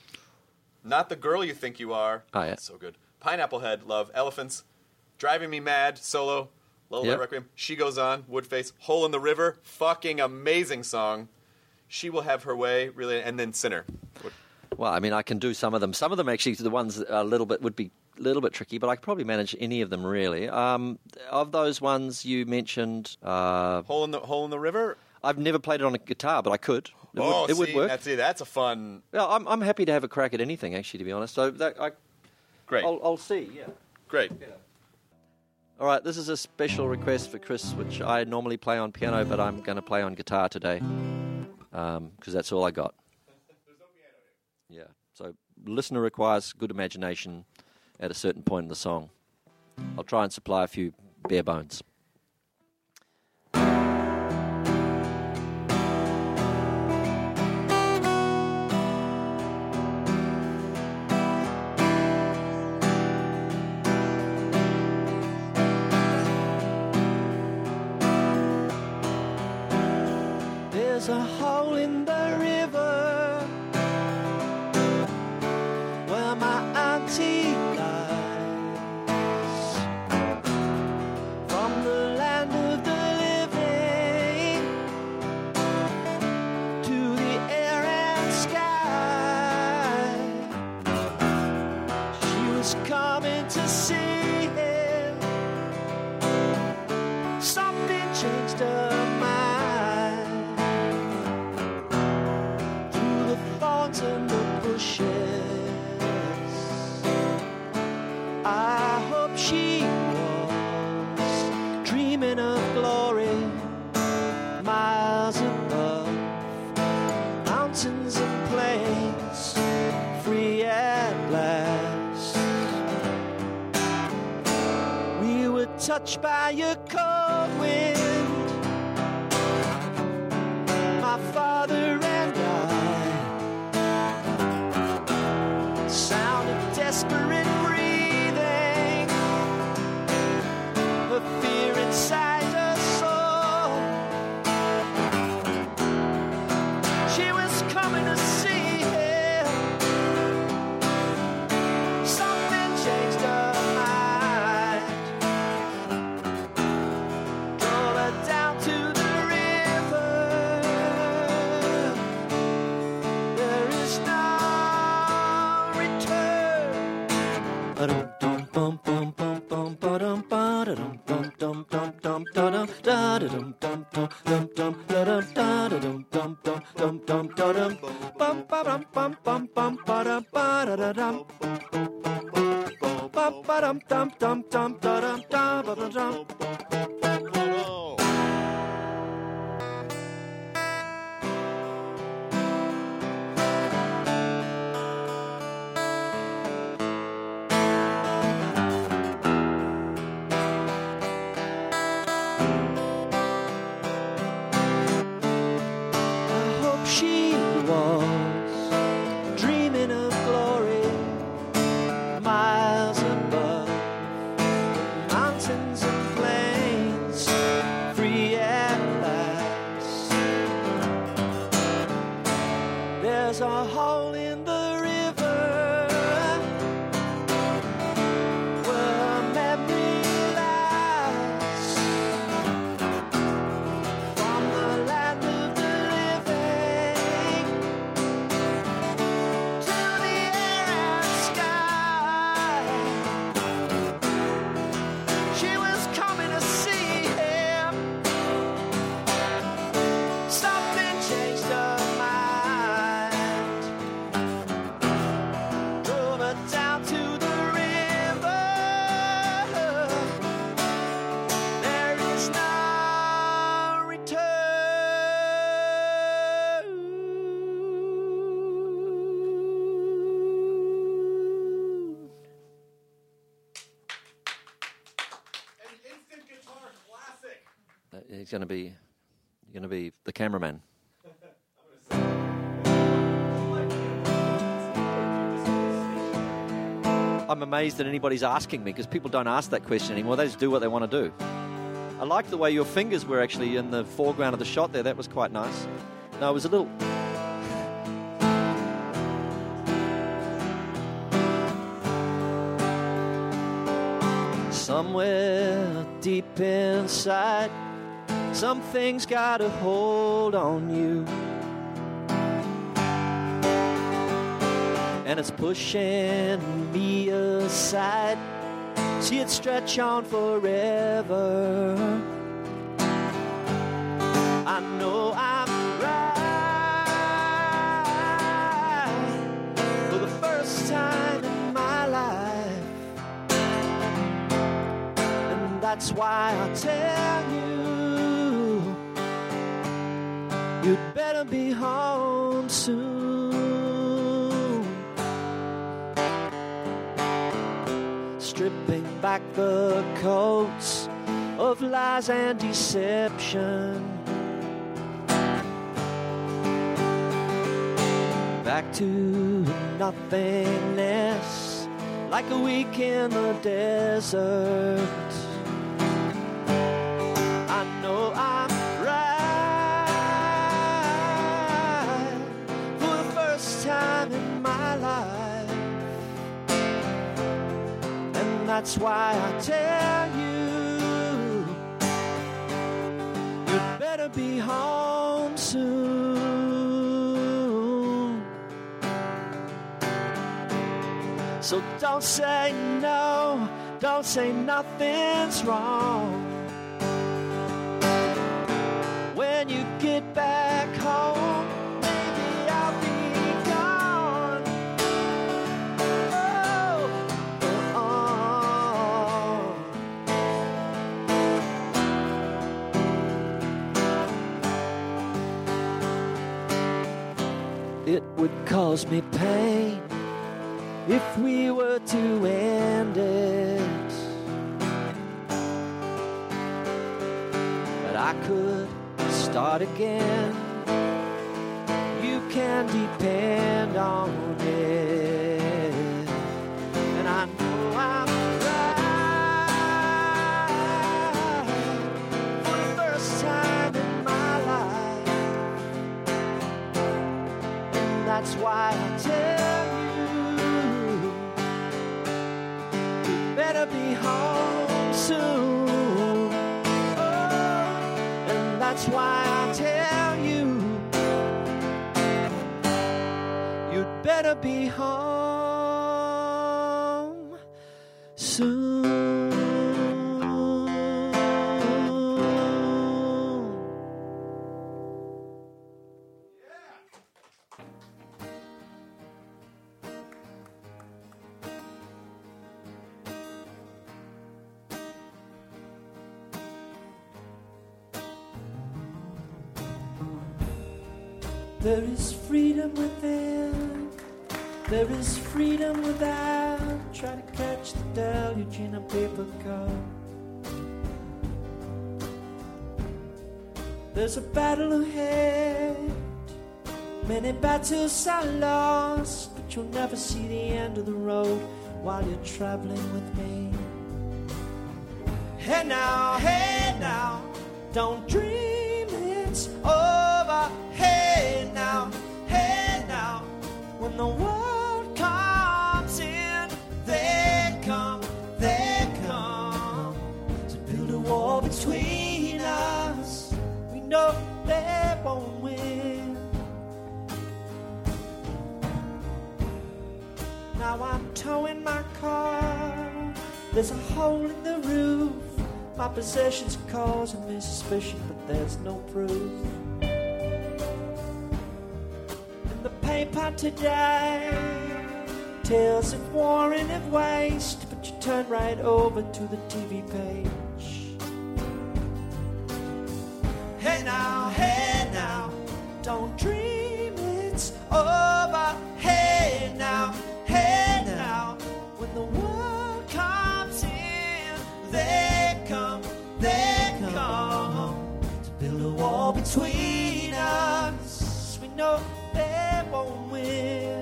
Not the Girl You Think You Are. Oh, yeah. That's so good. Pineapple Head, Love, Elephants, Driving Me Mad, Solo, Lullaby Yep. Requiem, She Goes On, Woodface, Hole in the River, fucking amazing song. She Will Have Her Way, really, and then Sinner. Well, I mean, I can do some of them. Some of them actually, the ones that are a little bit would be a little bit tricky, but I could probably manage any of them really. Um, of those ones you mentioned, uh, Hole in the Hole in the River. I've never played it on a guitar, but I could. It oh, would, it would see, work. That's it. That's a fun. Yeah, I'm, I'm happy to have a crack at anything, actually, to be honest. So that, I, Great. I'll, I'll see. Yeah. Great. All right, this is a special request for Chris, which I normally play on piano, but I'm going to play on guitar today because that's all I got. Yeah. So listener requires good imagination at a certain point in the song. I'll try and supply a few bare bones. There's a hole in the river where my auntie lies. From the land of the living to the air and sky, she was coming to see him. Something changed her mind. Through the thorns and the bushes, I hope she was touched by your cold wind. My father and I, sound of desperate breathing, the fear inside her soul. She was coming to see him. Something changed her mind. Drove her down to the river. There is no return. Ba-dum bum bum bum bum ba-dum ba-da-dum dum dum dum dum da-dum da-da-dum dum dum dum dum da-dum da-da-dum dum dum dum dum da-dum bum ba-dum bum bum bum ba-dum ba-da-da-dum bum ba-dum dum dum dum da-dum da-ba-da-dum. I hope she was dreaming of glory, miles above mountains and plains, free at last. There's a hole in the river where memory lies. From the land of the living to the air and sky, she was coming to see him. Something changed her mind. Drove her down to the river. There is no return. An instant guitar classic. Uh, He's going to be, going to be the cameraman. I'm amazed that anybody's asking me because people don't ask that question anymore. They just do what they want to do. I like the way your fingers were actually in the foreground of the shot there. That was quite nice. No, it was a little. Somewhere deep inside, something's got a hold on you. And it's pushing me aside. See it stretch on forever. I know I'm right for the first time in my life. And that's why I tell you, you'd better be home soon. Stripping back the coats of lies and deception, back to nothingness, like a week in the desert. I know I'm right for the first time in my life. That's why I tell you, you'd better be home soon. So don't say no, don't say nothing's wrong. When you get back home, maybe I'll be gone. Oh, it would cause me pain if we were to end it. I could start again, you can depend on it. And I know I'm right for the first time in my life. And that's why I tell you, you better be home soon. That's why I tell you, you'd better be home soon. There is freedom within, there is freedom without. Try to catch the deluge in a paper cup. There's a battle ahead, many battles are lost, but you'll never see the end of the road while you're traveling with me. Hey now, hey now, don't dream it's over. Hey now, hey now, when the world comes in, they come, they come to build a wall between us. We know they won't win. Now I'm towing my car, there's a hole in the roof. My possessions are causing me suspicion, but there's no proof. Paper today, tales of war and of waste, but you turn right over to the T V page. Hey now, hey now, don't dream it's over. Hey now, hey now, when the world comes in, they come, they come to build a wall between us. We know they won't win.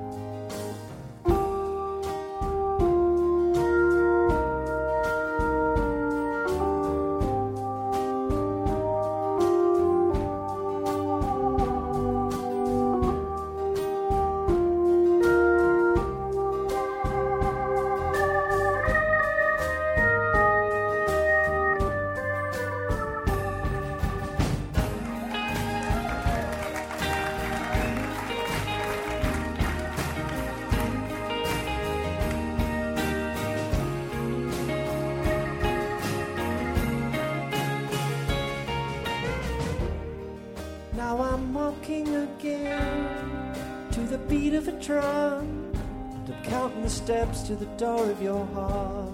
Now I'm walking again to the beat of a drum, and I'm counting the steps to the door of your heart.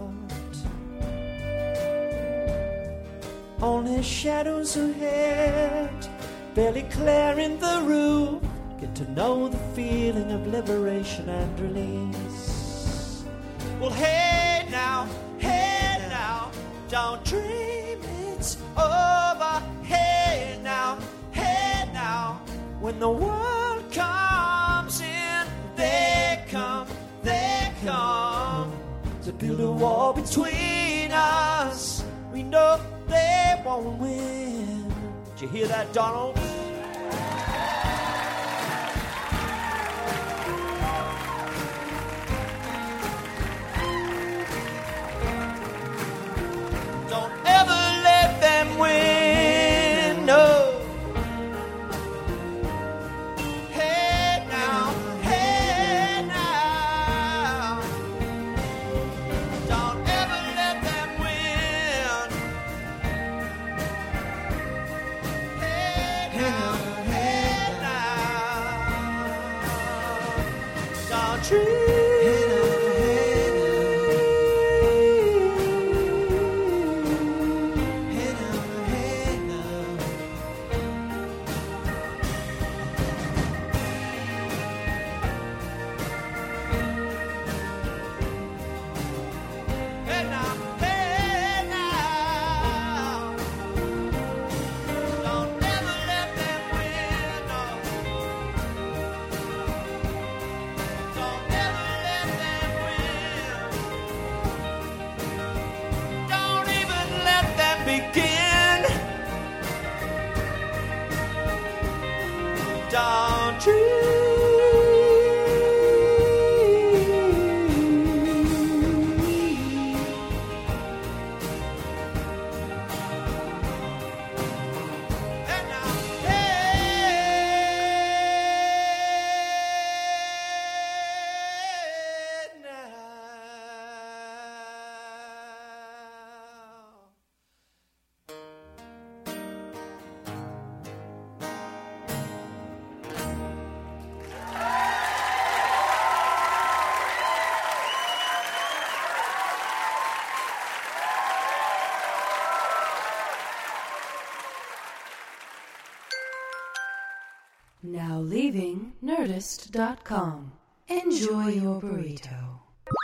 Only shadows ahead, barely clearing the roof. Get to know the feeling of liberation and release. Well, hey now, hey now, don't dream it's over. Hey now, hey now, when the world comes in, they come, they come to build a wall between us. We know they won't win. Did you hear that, Donald? Don't ever let them win, no. Hey now, hey now, don't ever let them win. Hey now, hey now, don't dream. down tree. Now leaving Nerdist dot com. Enjoy your burrito.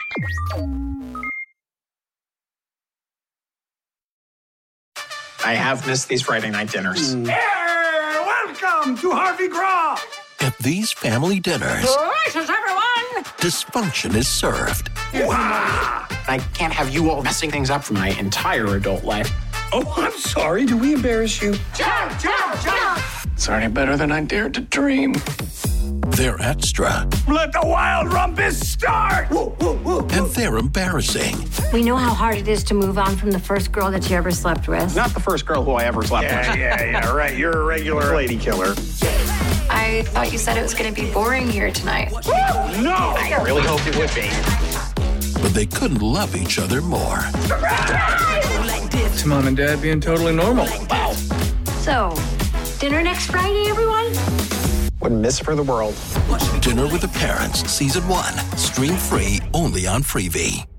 I have missed these Friday night dinners. Mm. Hey, welcome to Harvey Graw. At these family dinners, Delicious, everyone! dysfunction is served. Wow! I can't have you all messing things up for my entire adult life. Oh, I'm sorry. Do we embarrass you? Jump, jump, jump! It's already better than I dared to dream. They're extra. Let the wild rumpus start! Woo, woo, woo, woo. And they're embarrassing. We know how hard it is to move on from the first girl that you ever slept with. Not the first girl who I ever slept yeah, with. Yeah, yeah, yeah, right. You're a regular lady killer. I thought you said it was going to be boring here tonight. Woo! No! I really hoped it would be. But they couldn't love each other more. It's Mom and Dad being totally normal. Wow. So, dinner next Friday, everyone? Wouldn't miss it for the world. Dinner with the Parents, Season one. Stream free only on Freevee.